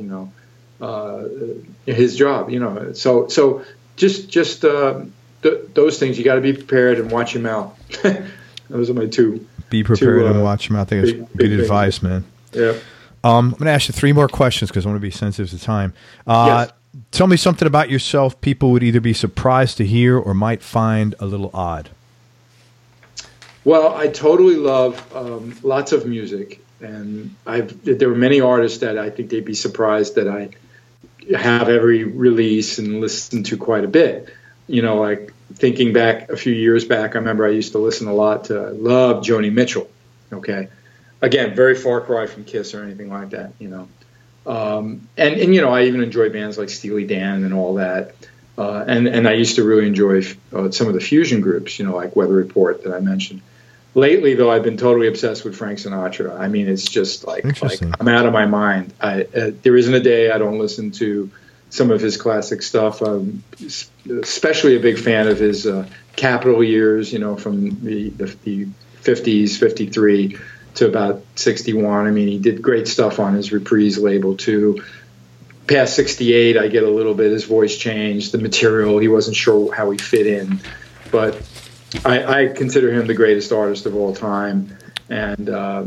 his job, So just those things, you got to be prepared and watch your mouth. Those are my two. Be prepared and watch your mouth. I think it's good advice, man. Yeah. I'm going to ask you three more questions because I want to be sensitive to time. Yes. Tell me something about yourself people would either be surprised to hear or might find a little odd. Well, I totally love lots of music, and there were many artists that I think they'd be surprised that I have every release and listen to quite a bit. Like thinking back a few years back, I remember I used to listen a lot to, I love Joni Mitchell. Okay. Again, very far cry from Kiss or anything like that, And I even enjoy bands like Steely Dan and all that. And I used to really enjoy some of the fusion groups, like Weather Report that I mentioned. Lately, though, I've been totally obsessed with Frank Sinatra. I mean, it's just like I'm out of my mind. There isn't a day I don't listen to some of his classic stuff. I'm especially a big fan of his Capitol years, from the 50s, 53 to about 61. I mean, he did great stuff on his Reprise label, too. Past 68, I get a little bit, his voice changed, the material, he wasn't sure how he fit in. But I consider him the greatest artist of all time. And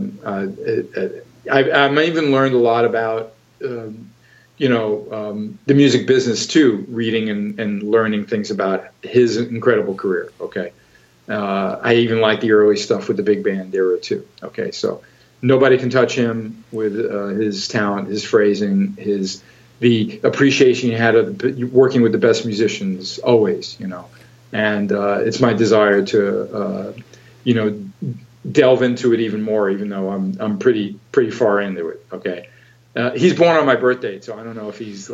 I've even learned a lot about, the music business, too, reading and learning things about his incredible career, okay? I even like the early stuff with the big band era, too, okay? So nobody can touch him with his talent, his phrasing, the appreciation he had of working with the best musicians always, and it's my desire to, delve into it even more, even though I'm pretty far into it. Okay, he's born on my birthday, so I don't know if he's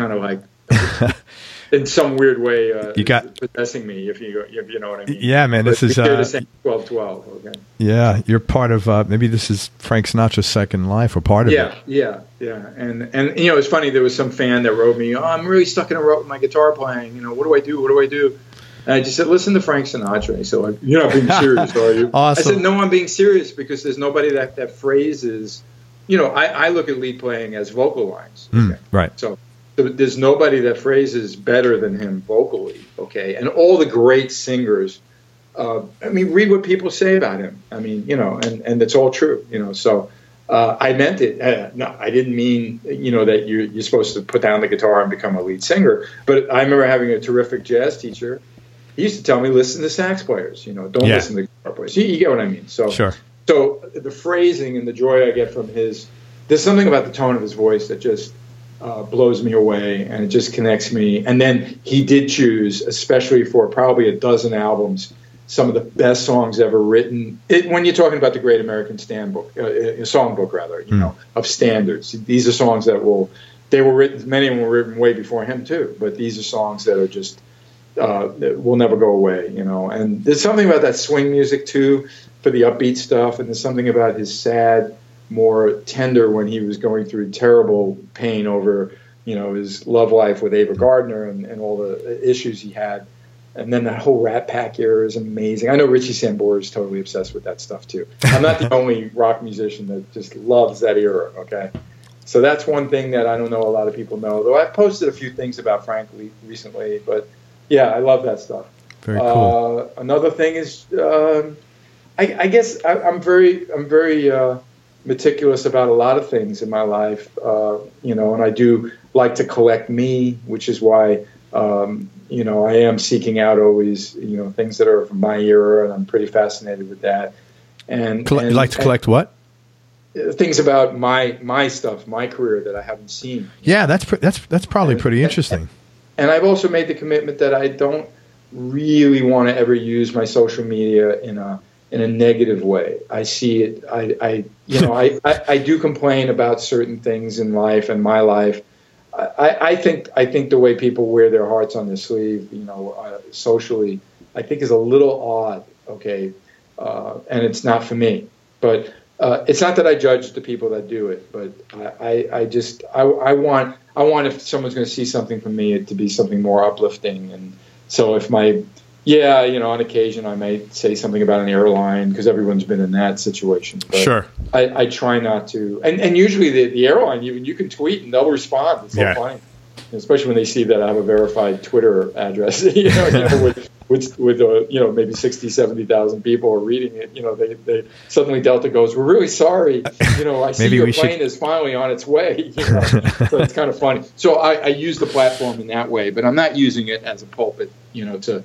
in some weird way possessing me, if you know what I mean. Yeah, man, this is 12/12. Okay. Yeah, you're part of maybe this is Frank Sinatra's second life or part of it. Yeah. And it's funny. There was some fan that wrote me, I'm really stuck in a rut with my guitar playing. What do I do? And I just said, listen to Frank Sinatra. He said, you're not being serious, are you? Awesome. I said, no, I'm being serious because there's nobody that phrases. I look at lead playing as vocal lines. Okay? Right. So there's nobody that phrases better than him vocally, okay? And all the great singers, read what people say about him. And it's all true, So I meant it. No, I didn't mean, that you're supposed to put down the guitar and become a lead singer. But I remember having a terrific jazz teacher. He used to tell me, listen to sax players, don't listen to guitar players. You get what I mean? So, sure. So the phrasing and the joy I get from there's something about the tone of his voice that just blows me away, and it just connects me. And then he did choose, especially for probably a dozen albums, some of the best songs ever written. When you're talking about the Great American Songbook, rather, of standards, these are songs that were written. Many of them were written way before him too, but these are songs that are just that will never go away. And there's something about that swing music too, for the upbeat stuff, and there's something about his sad, more tender when he was going through terrible pain over, his love life with Ava Gardner and all the issues he had. And then that whole Rat Pack era is amazing. I know Richie Sambora is totally obsessed with that stuff too. I'm not the only rock musician that just loves that era, okay? So that's one thing that I don't know a lot of people know, though I've posted a few things about Frank recently, but yeah, I love that stuff. Very cool. Another thing is, I guess I'm very meticulous about a lot of things in my life, and I do like to collect me, which is why, I am seeking out always, things that are from my era, and I'm pretty fascinated with that. And you like to collect what? Things about my stuff, my career that I haven't seen. Yeah, that's probably pretty interesting. And I've also made the commitment that I don't really want to ever use my social media in a negative way. I see it. I do complain about certain things in life and my life. I think the way people wear their hearts on their sleeve, socially, I think is a little odd. Okay, and it's not for me. But it's not that I judge the people that do it, but I want if someone's going to see something from me, it to be something more uplifting. And so if on occasion I may say something about an airline because everyone's been in that situation. But sure. I try not to. And usually the airline, you can tweet and they'll respond. It's so funny. Especially when they see that I have a verified Twitter address, with maybe 60, 70,000 people are reading it. They suddenly Delta goes, "We're really sorry. I see your plane is finally on its way." So it's kind of funny. So I use the platform in that way, but I'm not using it as a pulpit, and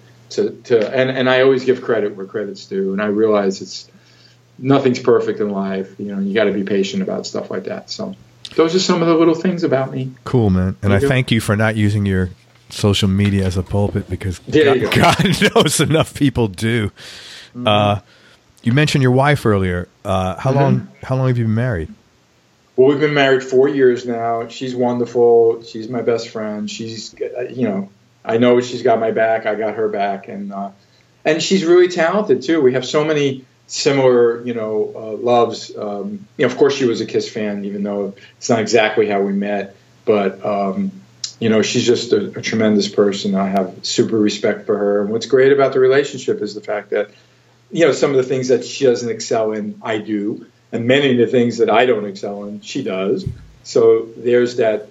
I always give credit where credit's due, and I realize nothing's perfect in life. You got to be patient about stuff like that. So those are some of the little things about me. Cool, man. And I thank you for not using your social media as a pulpit because God knows enough people do. Mm-hmm. You mentioned your wife earlier. How long have you been married? Well, we've been married 4 years now. She's wonderful. She's my best friend. She's, I know she's got my back. I got her back, and she's really talented too. We have so many similar, loves. Of course, she was a Kiss fan, even though it's not exactly how we met. But she's just a tremendous person. I have super respect for her. And what's great about the relationship is the fact that, some of the things that she doesn't excel in, I do, and many of the things that I don't excel in, she does. So there's that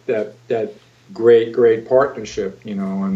great partnership, and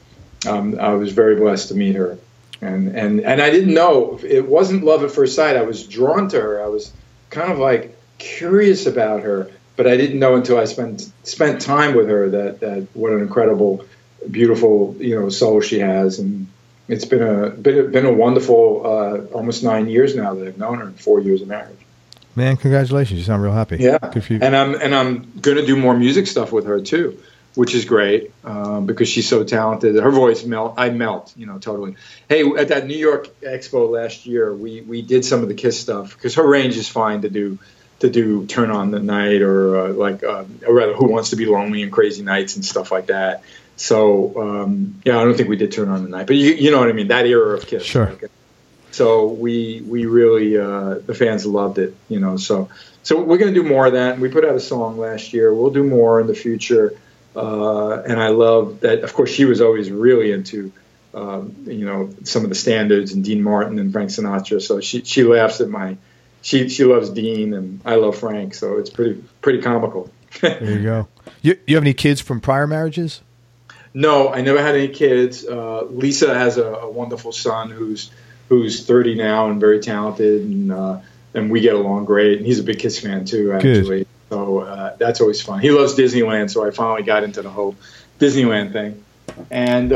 I was very blessed to meet her. And I didn't know, it wasn't love at first sight. I was drawn to her. I was kind of like curious about her, but I didn't know until I spent time with her that what an incredible, beautiful, soul she has. And it's been a wonderful almost 9 years now that I've known her, and 4 years of marriage. Man, congratulations! You sound real happy. Yeah, and I'm going to do more music stuff with her too, which is great because she's so talented. Her voice I melt, totally. Hey, at that New York Expo last year, we did some of the Kiss stuff because her range is fine to do Turn On the Night or or rather Who Wants to Be Lonely and Crazy Nights and stuff like that. So I don't think we did Turn On the Night, but you know what I mean, that era of Kiss. Sure. So we really the fans loved it, So we're going to do more of that. We put out a song last year. We'll do more in the future. And I love that. Of course, she was always really into, some of the standards and Dean Martin and Frank Sinatra. So she laughs at she loves Dean and I love Frank. So it's pretty comical. There you go. You have any kids from prior marriages? No, I never had any kids. Lisa has a wonderful son who's 30 now and very talented, and we get along great. And he's a big Kiss fan too, actually. Good. So that's always fun. He loves Disneyland, so I finally got into the whole Disneyland thing. And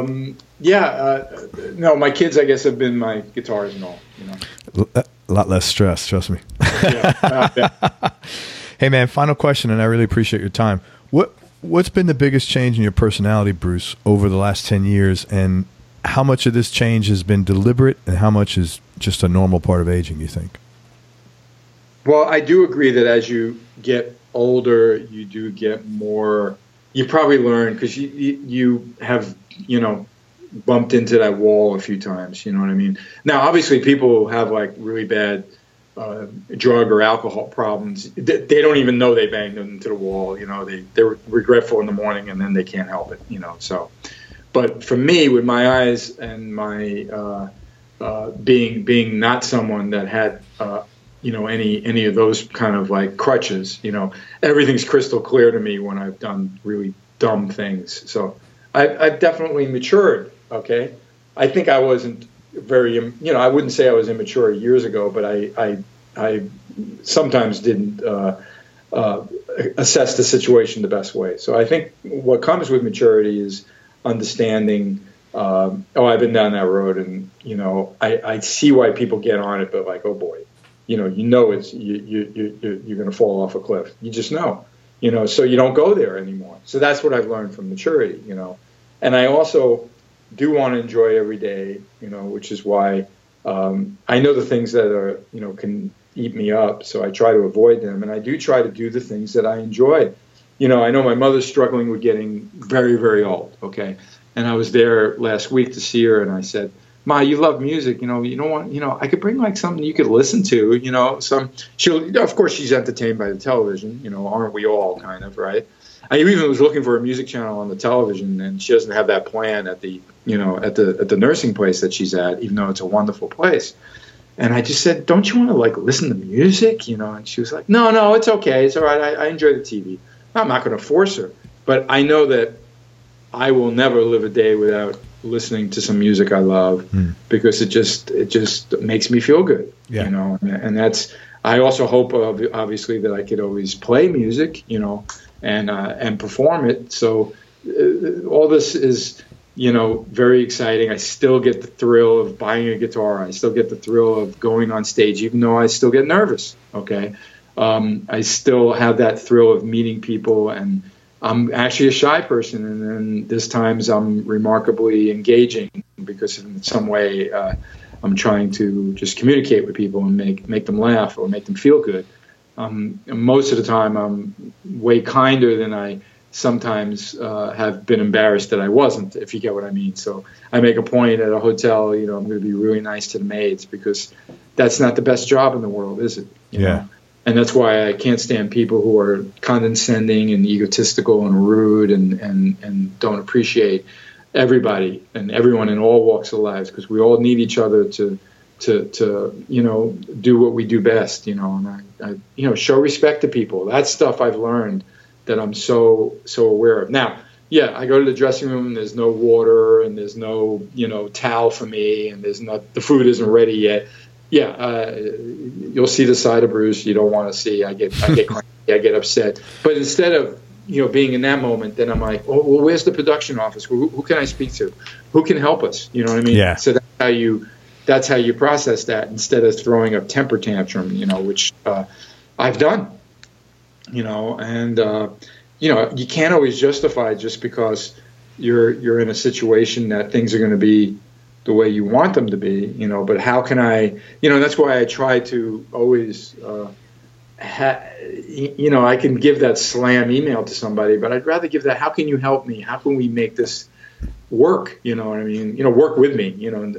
no, my kids, I guess, have been my guitars and all. A lot less stress, trust me. Yeah. Hey, man, final question, and I really appreciate your time. What's been the biggest change in your personality, Bruce, over the last 10 years, and how much of this change has been deliberate, and how much is just a normal part of aging, you think? Well, I do agree that as you get older, you do get more. You probably learn because you have bumped into that wall a few times. You know what I mean? Now, obviously, people who have like really bad drug or alcohol problems, they don't even know they banged into the wall. They're regretful in the morning and then they can't help it. So. But for me, with my eyes and my being not someone that had any of those kind of like crutches, everything's crystal clear to me when I've done really dumb things. So I've definitely matured. Okay, I think I wasn't very, I wouldn't say I was immature years ago, but I sometimes didn't assess the situation the best way. So I think what comes with maturity is understanding, I've been down that road, and I see why people get on it, but like, oh boy, it's you're going to fall off a cliff. You just know, so you don't go there anymore. So that's what I've learned from maturity, and I also do want to enjoy every day, which is why I know the things that are can eat me up, so I try to avoid them, and I do try to do the things that I enjoy. I know my mother's struggling with getting very, very old, okay? And I was there last week to see her, and I said, Ma, you love music, you don't want, I could bring like something you could listen to, of course she's entertained by the television, aren't we all kind of, right? I even was looking for a music channel on the television, and she doesn't have that plan at the nursing place that she's at, even though it's a wonderful place. And I just said, don't you want to like listen to music, And she was like, no, it's okay. It's all right. I enjoy the TV. I'm not going to force her, but I know that I will never live a day without listening to some music I love because it just makes me feel good, and that's, I also hope obviously that I could always play music, and perform it. So all this is, very exciting. I still get the thrill of buying a guitar. I still get the thrill of going on stage, even though I still get nervous. Okay. I still have that thrill of meeting people, and I'm actually a shy person, and then there's times I'm remarkably engaging because in some way I'm trying to just communicate with people and make them laugh or make them feel good. Most of the time I'm way kinder than I sometimes have been embarrassed that I wasn't, if you get what I mean. So I make a point at a hotel, I'm going to be really nice to the maids, because that's not the best job in the world, is it? You know? And that's why I can't stand people who are condescending and egotistical and rude and don't appreciate everybody and everyone in all walks of lives, because we all need each other to do what we do best, and I show respect to people. That's stuff I've learned that I'm so aware of. Now, I go to the dressing room and there's no water and there's no, towel for me, and the food isn't ready yet. You'll see the side of Bruce you don't want to see. I get cranky, I get upset. But instead of being in that moment, then I'm like, oh, well, where's the production office? Who can I speak to? Who can help us? You know what I mean? Yeah. So that's how you process that, instead of throwing a temper tantrum, which I've done. And you can't always justify just because you're in a situation that things are going to be the way you want them to be, but how can I, that's why I try to always, I can give that slam email to somebody, but I'd rather give that, how can you help me? How can we make this work? You know what I mean? Work with me,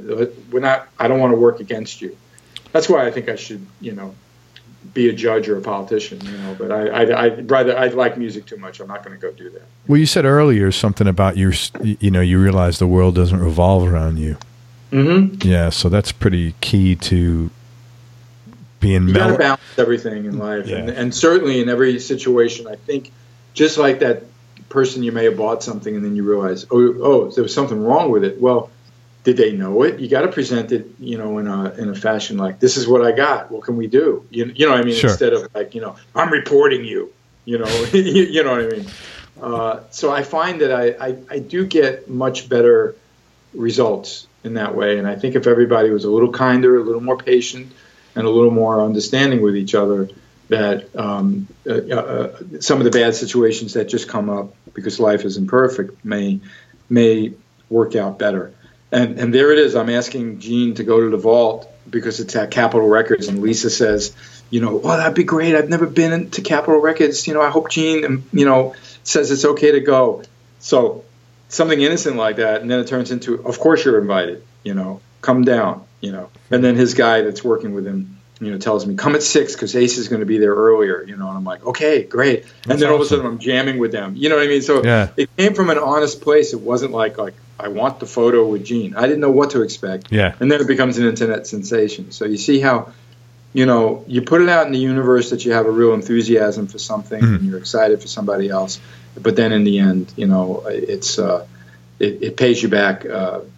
I don't want to work against you. That's why I think I should, be a judge or a politician, but I like music too much. I'm not going to go do that. Well, you said earlier something about you realize the world doesn't revolve around you. Mm-hmm. Yeah. So that's pretty key to being You got to balance everything in life. Yeah. And certainly in every situation, I think just like that person, you may have bought something and then you realize, oh, there was something wrong with it. Well, did they know it? You got to present it, in a fashion like, this is what I got. What can we do? You know what I mean? Sure. Instead of like, I'm reporting you, you know what I mean? So I find that I do get much better results in that way. And I think if everybody was a little kinder, a little more patient, and a little more understanding with each other, that some of the bad situations that just come up because life isn't perfect may work out better. And there it is. I'm asking Gene to go to the vault because it's at Capitol Records, and Lisa says, oh, that'd be great. I've never been to Capitol Records. I hope Gene, says it's okay to go. So something innocent like that, and then it turns into, of course you're invited. Come down. And then his guy that's working with him, tells me, come at 6 because Ace is going to be there earlier. And I'm like, okay, great. And then all of a sudden I'm jamming with them. You know what I mean? So It came from an honest place. It wasn't like I want the photo with Gene. I didn't know what to expect. Yeah. And then it becomes an internet sensation. So you see how, you put it out in the universe that you have a real enthusiasm for something and you're excited for somebody else. But then in the end, it's it pays you back,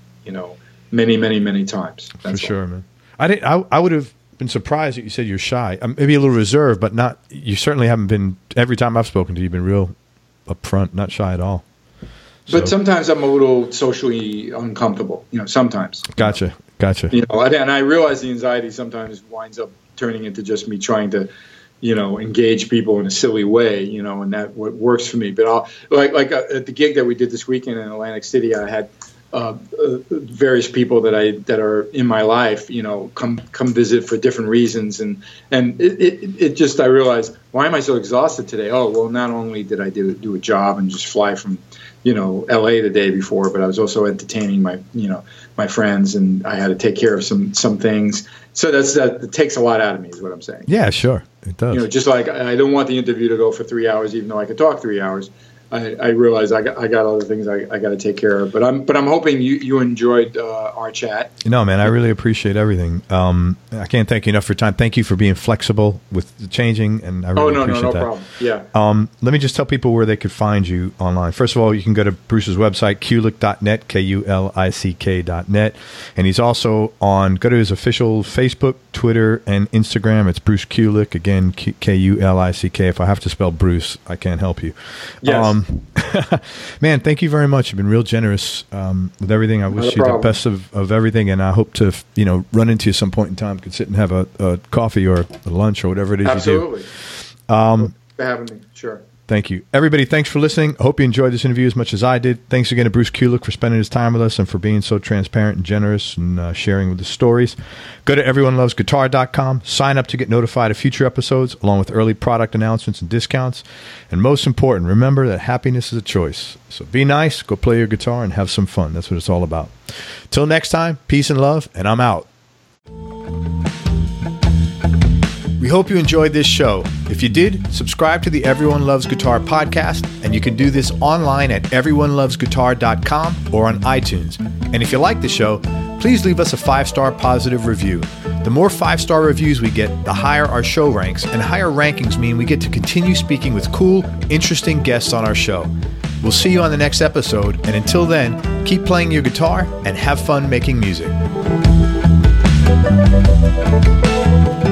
many, many, many times. That's for sure, man. I would have been surprised that you said you're shy. Maybe a little reserved, but not. You certainly haven't been. Every time I've spoken to you, you've been real upfront, not shy at all. But sometimes I'm a little socially uncomfortable. Sometimes. Gotcha. And I realize the anxiety sometimes winds up turning into just me trying to, engage people in a silly way. And that what works for me. But I'll like at the gig that we did this weekend in Atlantic City, I had various people that are in my life, come visit for different reasons, and it just, I realized, why am I so exhausted today? Oh, well, not only did I do a job and just fly from, LA the day before, but I was also entertaining my friends, and I had to take care of some things. So it takes a lot out of me, is what I'm saying. Yeah, sure, it does. Just like I don't want the interview to go for 3 hours, even though I could talk 3 hours. I realize I got other things I got to take care of, but I'm hoping you enjoyed our chat. No, man, I really appreciate everything. I can't thank you enough for your time. Thank you for being flexible with the changing, and I really appreciate that. No problem. Yeah. Let me just tell people where they could find you online. First of all, you can go to Bruce's website, kulick.net, KULICK.net, and he's also go to his official Facebook, Twitter, and Instagram. It's Bruce Kulick, again, KULICK. If I have to spell Bruce, I can't help you. Yes. Man, thank you very much. You've been real generous with everything. I wish you the best of everything, and I hope to run into you some point in time. Could sit and have a coffee or a lunch or whatever it is Absolutely. you do. For having me, sure. Thank you. Everybody, thanks for listening. I hope you enjoyed this interview as much as I did. Thanks again to Bruce Kulick for spending his time with us and for being so transparent and generous and sharing with the stories. Go to everyonelovesguitar.com. Sign up to get notified of future episodes, along with early product announcements and discounts. And most important, remember that happiness is a choice. So be nice, go play your guitar, and have some fun. That's what it's all about. Till next time, peace and love, and I'm out. We hope you enjoyed this show. If you did, subscribe to the Everyone Loves Guitar podcast, and you can do this online at everyonelovesguitar.com or on iTunes. And if you like the show, please leave us a 5-star positive review. The more 5-star reviews we get, the higher our show ranks, and higher rankings mean we get to continue speaking with cool, interesting guests on our show. We'll see you on the next episode, and until then, keep playing your guitar and have fun making music.